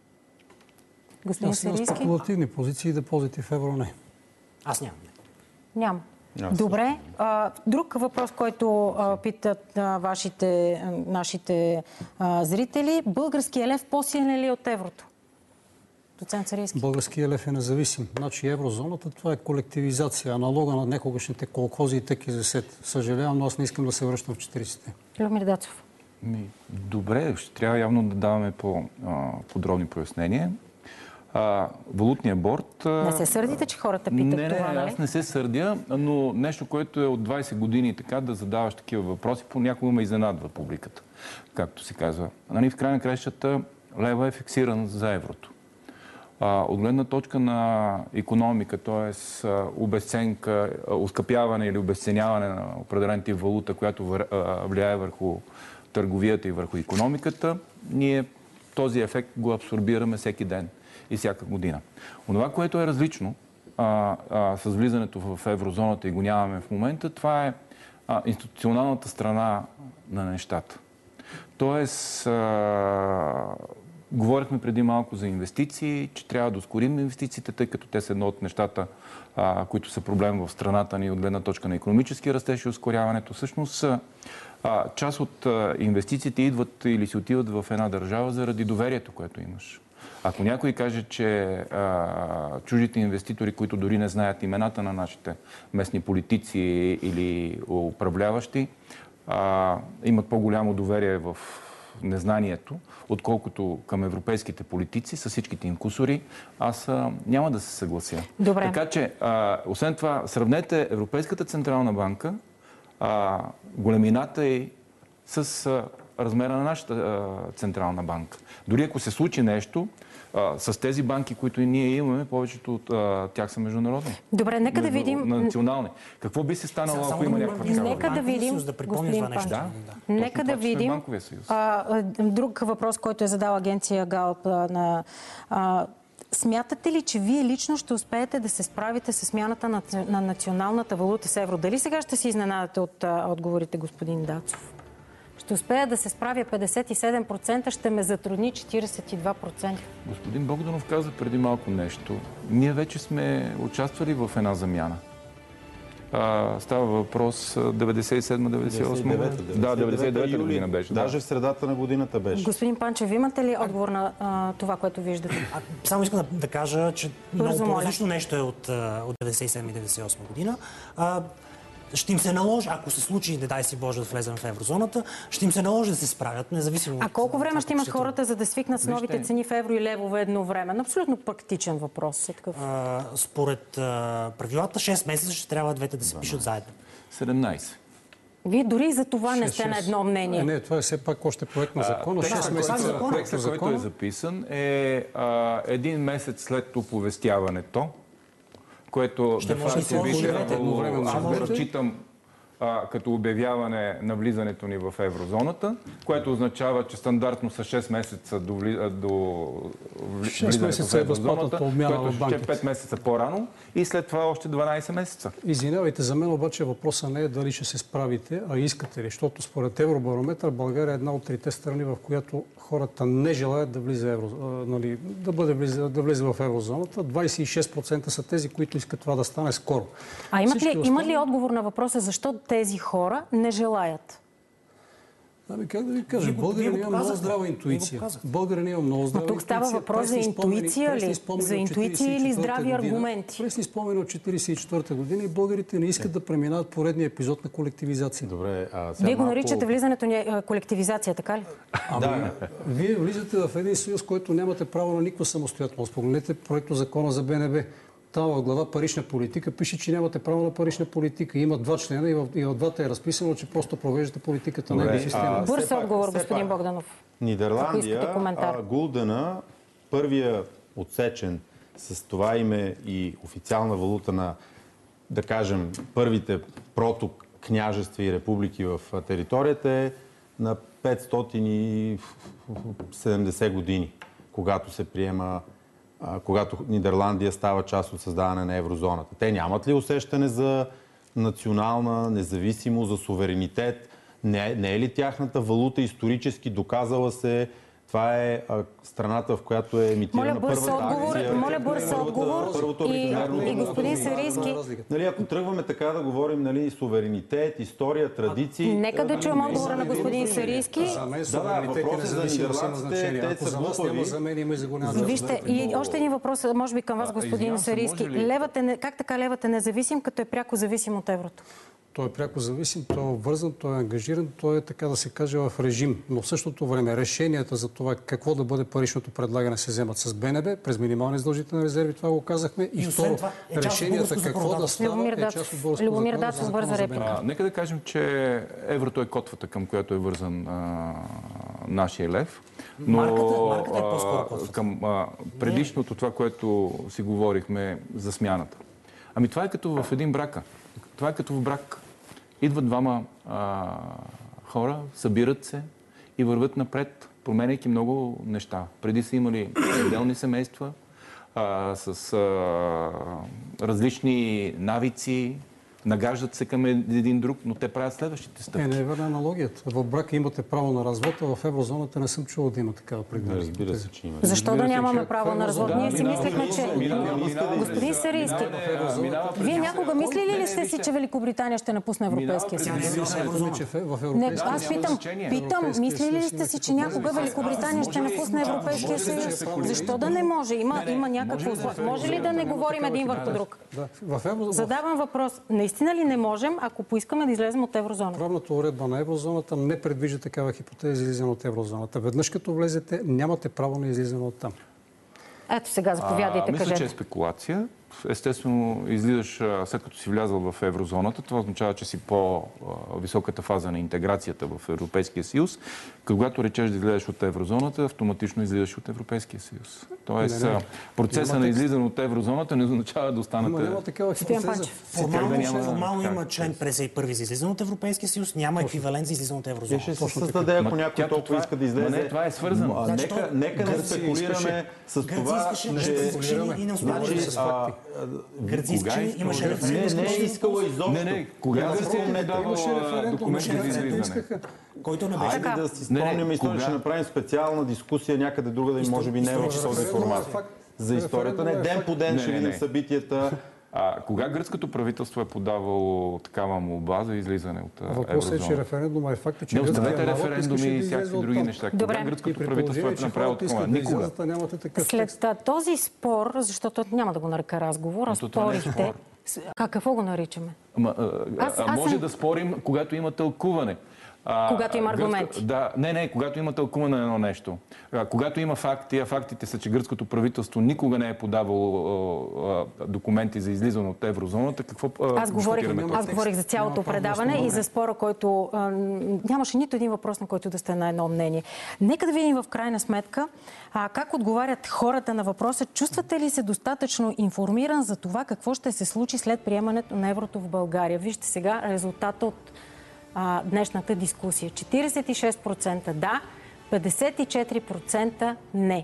Господин Свирийски? Спекулативни позиции и депозити в евро не. Аз нямам. Няма. Аз Добре. А, друг въпрос, който а, питат а, вашите, а, нашите а, зрители. Българският лев по-силен ли е от еврото? Доцент Свирийски. Българският лев е независим. Значи еврозоната това е колективизация, аналога на некогашните колхози и Т К З С. Съжалявам, но аз не искам да се връщам в четиридесетте. Любомир Дацов. Ми, добре, ще трябва явно да даваме по-подробни пояснения. А, валутния борд... А... Не се сърдите, че хората питат не, това, не, нали? аз не се сърдя, но нещо, което е от двадесет години така да задаваш такива въпроси, понякога ме изненадва публиката, както се казва. Нали, в край на краищата лева е фиксиран за еврото. А, от гледна точка на икономика, т.е. обезценка, оскъпяване или обезценяване на определен тип валута, която влияе върху търговията и върху икономиката, ние този ефект го абсорбираме всеки ден и всяка година. Онова, което е различно а, а, с влизането в еврозоната и го нямаме в момента, това е а, институционалната страна на нещата. Тоест, а, говорихме преди малко за инвестиции, че трябва да ускорим инвестициите, тъй като те са едно от нещата, а, които са проблем в страната ни от гледна точка на икономически растеж и ускоряването. Всъщност, а, част от а, инвестициите идват или си отиват в една държава заради доверието, което имаш. Ако някой каже, че а, чуждите инвеститори, които дори не знаят имената на нашите местни политици или управляващи, а, имат по-голямо доверие в незнанието, отколкото към европейските политици, с всичките им кусори, аз а, няма да се съглася. Добре. Така че, а, освен това, сравнете Европейската централна банка, а, големината и с а, размера на нашата а, централна банка. Дори ако се случи нещо, а, с тези банки, които и ние имаме, повечето от а, тях са международни. Добре, нека да видим... Национални. Какво би се станало, ако има някаква такава? Нека да видим, господин Панчев. Да, нека да видим а, друг въпрос, който е задала агенция Галп на... А, смятате ли, че вие лично ще успеете да се справите с смяната на, на националната валута с евро? Дали сега ще се изненадате от а, отговорите, господин Дацов? Ще успея да се справя петдесет и седем процента, ще ме затрудни четиридесет и два процента. Господин Богданов каза преди малко нещо. Ние вече сме участвали в една замяна. А, става въпрос деветдесет и седма деветдесет и осма. Да, деветдесет и девета година беше. Даже Да. в средата на годината беше. Господин Панчев, ви имате ли отговор на а, това, което виждате? А, само искам да, да кажа, че Бързо, много моля. по-различно нещо е от, а, от деветдесет и седма и деветдесет и осма година. А, ще им се наложи, ако се случи, не дай си Боже да влезем в еврозоната, ще им се наложи да се справят, независимо А от... колко време ще имат от- хората, за да свикнат с новите Вижте. цени в евро и левове едновременно? Абсолютно практичен въпрос е такъв. А, според а, правилата, шест месеца ще трябва двете да се пишат заедно. седемнайсет. Вие дори и за това не Шест, сте на шест. едно Е, мнение. не, това е все пак още проект на закона. Текстът, шест който- месеца закон, проект на Текстът, който е закона. записан, е а, един месец след оповестяването, което Ще де може факто да би се трябвало, едновременно. аз го Можете? разчитам а, като обявяване на влизането ни в еврозоната, което означава, че стандартно са шест месеца до, вли... а, до вли- шест влизането месеца в е безплатната еврозоната, обмяна което в ще е банките. пет месеца по-рано и след това още дванайсет месеца. Извинявайте, за мен обаче въпросът не е дали ще се справите, а искате ли. Защото според Евробарометър България е една от трите страни, в която хората не желаят да влиза, евро, а, нали, да, бъде, влиза, да влезе в еврозоната. двайсет и шест процента са тези, които искат това да стане скоро. А имат ли, Всички имат ли останали- отговор на въпроса защо тези хора не желаят? Ами как да ви кажа, Вие го- българин вие го има много показахте. здрава Вие го интуиция. показахте. Българин има много здрава тук става интуиция. въпрос за Пресни спомени- интуиция ли? пресни спомени За от интуиция или четирийсет и здрави четвърта година. аргументи? Пресни спомени от четирийсет и четвърта година и българите не искат да преминават поредния епизод на колективизация. Добре, а сега Вие го малко- наричате влизането ни е, колективизация, така ли? Ами, вие влизате в един съюз, който нямате право на никаква самостоятелност. Погледнете проекто закона за Б Н Б. Там в глава парична политика пише, че нямате право на парична политика. Има два члена и в, и в двата е разписано, че просто провеждате политиката на Добре, екосистема. а, Бърз все пак- отговор, все господин пак. Богданов. Ако Нидерландия, искате коментар. а, Гулдена, първия отсечен с това име и официална валута на, да кажем, първите протокняжества и републики в а, територията е на петстотин и седемдесет години, когато се приема, а, когато Нидерландия става част от създаване на еврозоната. Те нямат ли усещане за национална независимост, за суверенитет? Не, не е ли тяхната валута исторически доказала се? Това е а, страната, в която е емитирана Моля бърз първата отговор, акция. моля бърз Първата- отговор първото и, арбитражно и господин правителство. Сарийски. Нали, ако тръгваме така да говорим, нали, суверенитет, история, традиции... Нека да нали, чуем не отговора са на били господин значение. Сарийски. За мен Да, суверенитет и въпросът за независимост има нидерландците, значение. те Ако са за вас глупави. няма, за мен има и за голяма. Вижте, и още един въпрос, може би към вас, А, господин извинявам се, Сарийски. може ли- Левът е, не- как така левът е независим, като е пряко зависим от еврото? Той е пряко зависим, той е обвързан, той е ангажиран, той е, така да се каже, в режим. Но в същото време решенията за това какво да бъде паричното предлагане се вземат с Б Н Б, през минимални задължителни резерви, това го казахме. И, И освен второ, това, е част от решенията българското какво да законодателство. става Любомир е част Дацов. от българското Любомир законодателство, Дацов, бърза закона за реплика. Б Н Б. А, нека да кажем, че еврото е котвата, към която е вързан а, нашия лев. Но Марката- марката е по-скоро а, котвата. към а, предишното това, което си говорихме за смяната. Ами това е като в един брака. Това е като в брак. Идват двама а, хора, събират се и върват напред, променяйки много неща. Преди са имали отделни семейства, а, с а, различни навици, нагаждат се към един друг, но те правят следващите Е, стъпки. не е верна аналогията. В брака имате право на развод, а в еврозоната не съм чувал да има такава предвидение. Разбира се, че има. Защо да Разбира се, нямаме че- право на развод? Да, Ние си минава- мислехме, че... минава- минава- Господин Сарийски, минава- минава през- Вие някога мислили ли сте си, че Великобритания ще напусне Европейския Минава съюз? през- Тя не е в еврозона. Че в в Не, Европейския аз няма питам, значение. питам, Европейския мислили ли съюз сте има си, че какво някога да Великобритания ще напусне Европейския съюз? Защо да не може? Има, има някакво... Може ли да не говорим един върху друг? Да, в евро... Задавам въпрос. Наистина ли не можем, ако поискаме да излезем от еврозоната? Правната уредба на еврозоната не предвижда такава хипотеза за излизане от еврозоната. Веднъж като влезете, нямате право на излизане от там. Ето сега, заповядайте, А, мисля, че е кажете. спекулация. Естествено, излизаш а, след като си влязъл в еврозоната. Това означава, че си по-високата фаза на интеграцията в Европейския съюз. Когато речеш да излезеш от еврозоната, автоматично излизаш от Европейския съюз. Тоест, Не, не. а, процеса Няма на текст. излизане от еврозоната не означава да Ама останете... няма такава Стоян хипотеза. Панчев. Формално, да няма- формално как? има член петдесет и първи за излизане от Европейския съюз, няма еквивалент за излизане от Те еврозона. ще се създаде, ако Ма някой тя- толкова това- иска да излезе. Ма не, това е свързано. А, Значи нека то- нека не Гърция спекулираме искаше- с Гърция това, искаше да че... спечели и не успя да Значи, го а, Гърция Кога искаше, искала имаше Гърция? референдум. не, не е искала изобщо. Не, не, кога Да, Гърция не не, дава Имаше референдум, документи имаше за референдум, излизане? искаха. Който не беше. Хайде Така. да си Не, не, спомняме история, кога? ще направим специална дискусия някъде друга, да може би не в този Референдумът е формат. факт. За историята. Не, Референдумът е ден факт. по ден Не, ще не, видим не. събитията. А, кога гръцкото правителство е подавало такава молба за излизане от еврозоната? Въпросът е, че референдума е факт, че не оставете народ референдуми и всякакви други неща. Добре. Кога гръцкото правителство е направило такова? Никога. След този спор, защото няма да го нарека разговор, а спорите... А какво го наричаме? Ама, а, Аз- а, аз може съм- да спорим, когато има тълкуване. А, Когато има гръцка- аргументи. Да, не, не, когато има тълкуване на едно нещо. А, когато има факти, а фактите са, че гръцкото правителство никога не е подавало а, а, документи за излизане от еврозоната, какво а, Аз говорих, дискутираме аз този говорих за цялото Няма правно предаване и основание. за спора, който а, нямаше нито един въпрос, на който да сте на едно мнение. Нека да видим в крайна сметка а, как отговарят хората на въпроса. Чувствате ли се достатъчно информиран за това какво ще се случи след приемането на еврото в България? Вижте сега резултата от а, днешната дискусия. четиридесет и шест процента да, петдесет и четири процента не.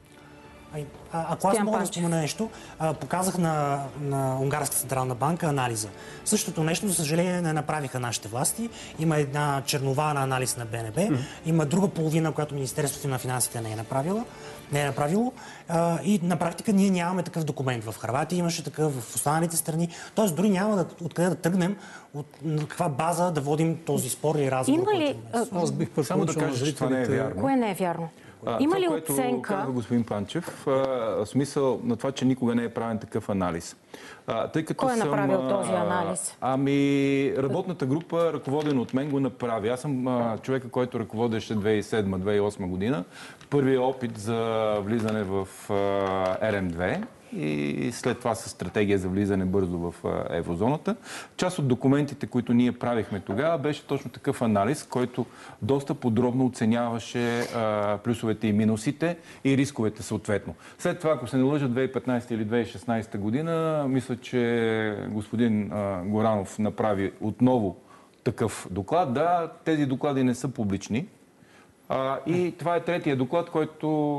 Ай, а, ако аз Стоян мога да Панчев. спомена нещо, а, показах на, на Унгарска централна банка анализа. Същото нещо, за съжаление, не направиха нашите власти. Има една чернова на анализ на Б Н Б, mm-hmm. има друга половина, която Министерството на финансите не е направила. Не е направило. А, и на практика ние нямаме такъв документ. В Хърватия имаше такъв, в останалите страни. Тоест дори няма да, откъде да тръгнем, от на каква база да водим този спор и разговор. Има ли... който имаме. Аз бих Само да препоръчал на кажа, че това не е зрителите... вярно. Кое не е вярно? А, Има това, ли което оценка? казва господин Панчев, а, смисъл на това, че никога не е правен такъв анализ. А, тъй като Кой е съм, направил а, този анализ? Ами, работната група, ръководена от мен, го направи. Аз съм а, човека, който ръководеше две хиляди и седма - две хиляди и осма година. Първият опит за влизане в а, Р М две и след това с стратегия за влизане бързо в а, еврозоната. Част от документите, които ние правихме тогава, беше точно такъв анализ, който доста подробно оценяваше а, плюсовете и минусите и рисковете съответно. След това, ако се не лъжа, две хиляди и петнадесета или две хиляди и шестнадесета година, мисля, че господин а, Горанов направи отново такъв доклад. Да, тези доклади не са публични. А, и това е третия доклад, който...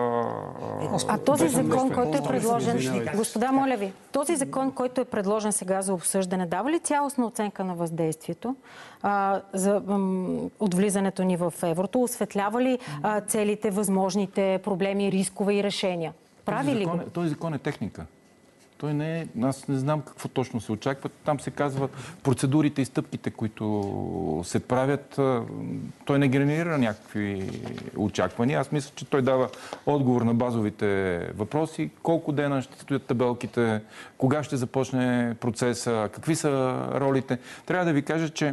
А, А този закон, който е Извинявайте. предложен... Господа, моля ви, този закон, който е предложен сега за обсъждане, дава ли цялостна оценка на въздействието а, за, м, от влизането ни в еврото? Осветлява ли а, целите, възможните проблеми, рискове и решения? Прави този ли закон, го? е, този закон е техника. Той не е... Аз не знам какво точно се очаква. Там се казва процедурите и стъпките, които се правят. Той не генерира някакви очаквания. Аз мисля, че той дава отговор на базовите въпроси. Колко дена ще стоят табелките, кога ще започне процеса, какви са ролите. Трябва да ви кажа, че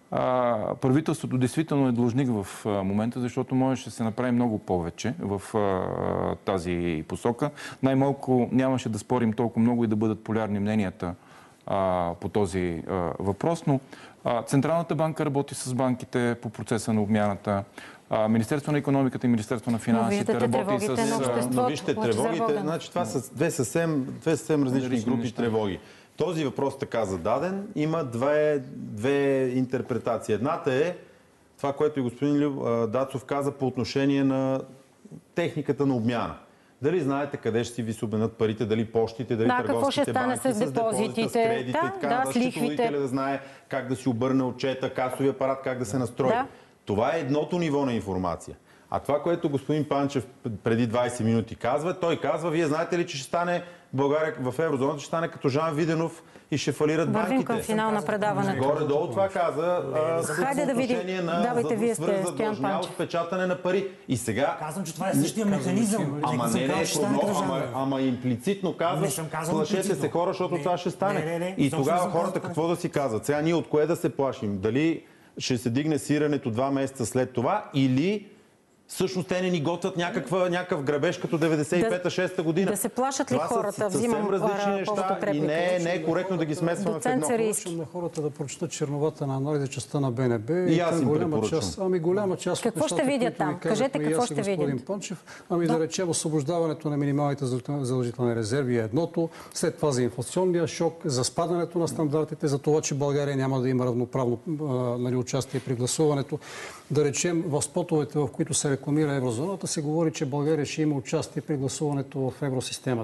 А, правителството действително е длъжник в а, момента, защото можеше да се направи много повече в а, тази посока. Най-малко нямаше да спорим толкова много и да бъдат полярни мненията а, по този а, въпрос, но а, Централната банка работи с банките по процеса на обмяната. А, Министерство на икономиката и Министерство на финансите виждате работи с... тревогите на а, обществото. Но вижте, Лъчезар тревогите, Богданов. значи това са две съвсем, две съвсем различни Различни групи неща. тревоги. Този въпрос така зададен има две, две интерпретации. Едната е това, което и господин Лю- а, Дацов каза по отношение на техниката на обмяна. Дали знаете къде ще си ви се обменят парите, дали почтите, дали Да, какво търговските ще стане банки, с депозитите, с кредити, да, и така да, нататък, с лихвите. счетоводителя да знае как да си обърне отчета, касовия апарат, как да се настрои. Да. Това е едното ниво на информация. А това, което господин Панчев преди двадесет минути казва, той казва, вие знаете ли, че ще стане България в еврозоната, ще стане като Жан Виденов и ще фалират Вървим банките. към финал на предаването. Горе-долу това каза а, с Хайде да видим. отношение на Давайте, вие сте, свърза Стоян длъжня Панчев. от печатане на пари. И сега... Казвам, че това е същия механизъм. Ама Нека не, съм не, казал, ще стане прогноз, като ама, Жан. ама имплицитно казваш, Не съм казал плашете имплицитно. се хора, защото Не, това ще стане. не, не, не. И Изобщо тогава не съм хората казал какво да си казват? Сега ние от кое да се плашим? Дали ще се дигне сирането два месеца след това или всъщност те не ни готвят някаква, някакъв грабеж като деветдесет и пета - шеста година. Да се плашат ли Това са хората? съвсем Взимам, различни а, неща повод от и реплика. не, е- не е коректно да ги смесваме в Доцент едно. Царийски. Препоръчвам на хората да прочитат черновата на анализа частта на Б Н Б. И аз там им голяма препоръчвам. част, ами голяма част Какво от ще нещата, видят които там? ви казахме Кажете и какво аз и ще господин видят. Панчев. Ами да. да речем освобождаването на минималните задължителни резерви е едното. След това за инфлационния шок, за спадането на стандартите, за това, че България няма да има равноправно а, нали, участие при гласуването. Да речем в спотовете, в които се рекламира еврозоната, се говори, че България ще има участие при гласуването в евросистемата.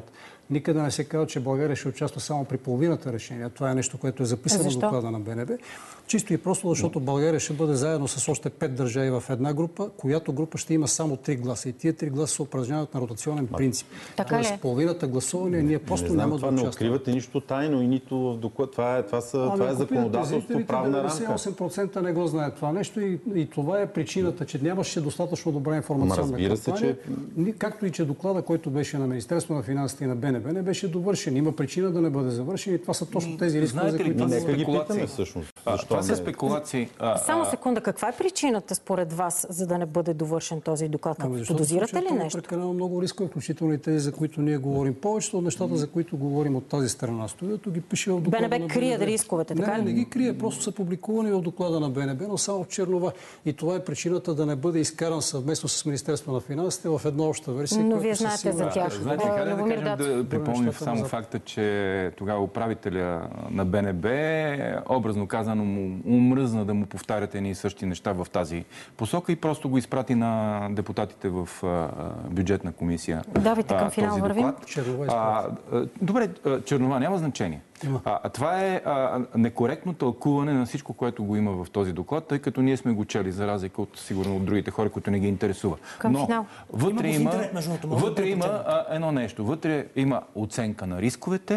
Никъде не се казва, че България ще участва само при половината решения. Това е нещо, което е записано в Защо? доклада на Б Н Б. Чисто и просто, защото България ще бъде заедно с още пет държави в една група, която група ще има само три гласа. И тия три гласа се упражняват на ротационен принцип. Така ли? Тоест, половината гласуване ние просто не знам, няма това да не участваме. откривате нищо тайно и нито в доклад. Това е, това са, Ами, това е ако питате законодателство, зрителите, правна рамка. деветдесет и осем процента не го знаят това нещо и, и това е причината, че нямаше достатъчно добра информационна Ама разбира се, кампания. че- Ни- Както и че доклада, който беше на Министерство на финансите и на Б Н Б, не беше довършен. Има причина да не бъде завършен и това са точно тези рискове, за знаете ли, които... това Нека ги спекулации. питаме всъщност. А, Защо това са не? спекулации. А, Само секунда, каква е причината според вас, за да не бъде довършен този доклад? Ами, Как защото подозирате ли включително нещо? Прекалено много рискове, включително и тези, за които ние говорим. Повечето от нещата, за които говорим от тази страна на студиото, ги пише в доклада БНБ на крие рисковете, така не, ли? не, не ги крие, просто са публикувани в доклада на Б Н Б, но само в чернова. И това е причината да не бъде изкаран съвместно с Министерство на финансите в една обща версия. Но която вие със знаете за сигурност тях. ще Знаете, А, хайде да Любомир кажем, Дацов. да припомним нещата само назад. факта, че тогава управителя на Б Н Б, образно казано, му умръзна да му повтаряте едни и същи неща в тази посока и просто го изпрати на депутатите в а, бюджетна комисия. Давайте към а, финал този вървим. доклад. Чернова А, а, добре, а, чернова няма значение. А, а това е а, некоректно тълкуване на всичко, което го има в този доклад, тъй като ние сме го чели, за разлика от сигурно от другите хора, които не ги интересува. Към Но финал. вътре Има го в има, интернет, между другото, може да вътре има препочетем. а, едно нещо. Вътре има оценка на рисковете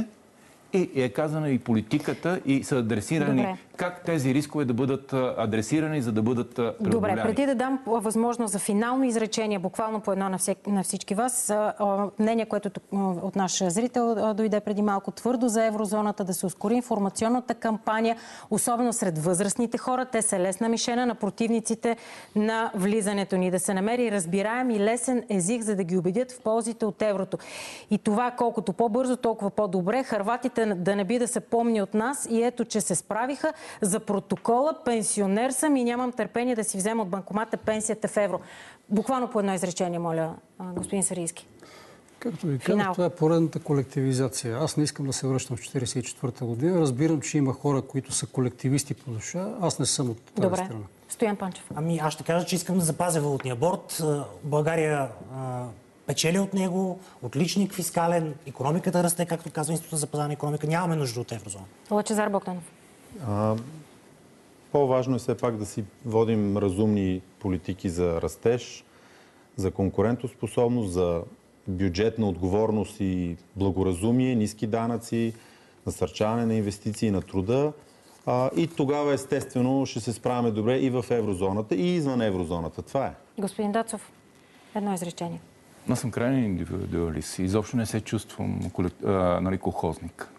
и е казана и политиката и са адресирани Добре. как тези рискове да бъдат а, адресирани, за да бъдат а, Добре, преодоляни. преди да дам а, възможност за финално изречение, буквално по едно на, всек, на всички вас, а, а, мнение, което тук, а, от наш зрител а, дойде преди малко, твърдо за еврозоната, да се ускори информационната кампания, особено сред възрастните хора. Те са лесна мишена на противниците на влизането ни. Да се намери разбираем и лесен език, за да ги убедят в ползите от еврото. И това колкото по-бързо, толкова по-добре. Хърватите да не би да се помни от нас и ето, че се справиха. За протокола, пенсионер съм и нямам търпение да си взема от банкомата пенсията в евро. Буквално по едно изречение, моля, господин Сарийски. Както ви Финал. казах, това е поредната колективизация. Аз не искам да се връщам в четиридесет и четвърта година. Разбирам, че има хора, които са колективисти по душа. Аз не съм от тази Добре. страна. Стоян Панчев. Ами аз ще кажа, че искам да запазя валутния борд. А, България а, печели от него, отличник фискален, икономиката расте, както казва Института за пазарна икономика. Нямаме нужда от еврозона. Лъчезар Богданов. А, по-важно е все пак да си водим разумни политики за растеж, за конкурентоспособност, за бюджетна отговорност и благоразумие, ниски данъци, насърчаване на инвестиции на труда. А, и тогава естествено ще се справяме добре и в еврозоната, и извън еврозоната. Това е. Господин Дацов, едно изречение. Аз съм крайен индивидуалист. Изобщо не се чувствам колек- а, нали, колхозник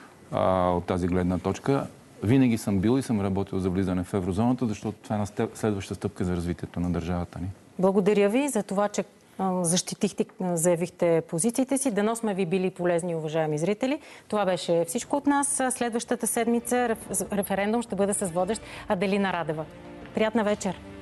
а, от тази гледна точка. Винаги съм бил и съм работил за влизане в еврозоната, защото това е една степ- следваща стъпка за развитието на държавата ни. Благодаря ви за това, че а, защитихте, а, заявихте позициите си. Дано сме ви били полезни, уважаеми зрители. Това беше всичко от нас. Следващата седмица реф- референдум ще бъде с водещ Аделина Радева. Приятна вечер!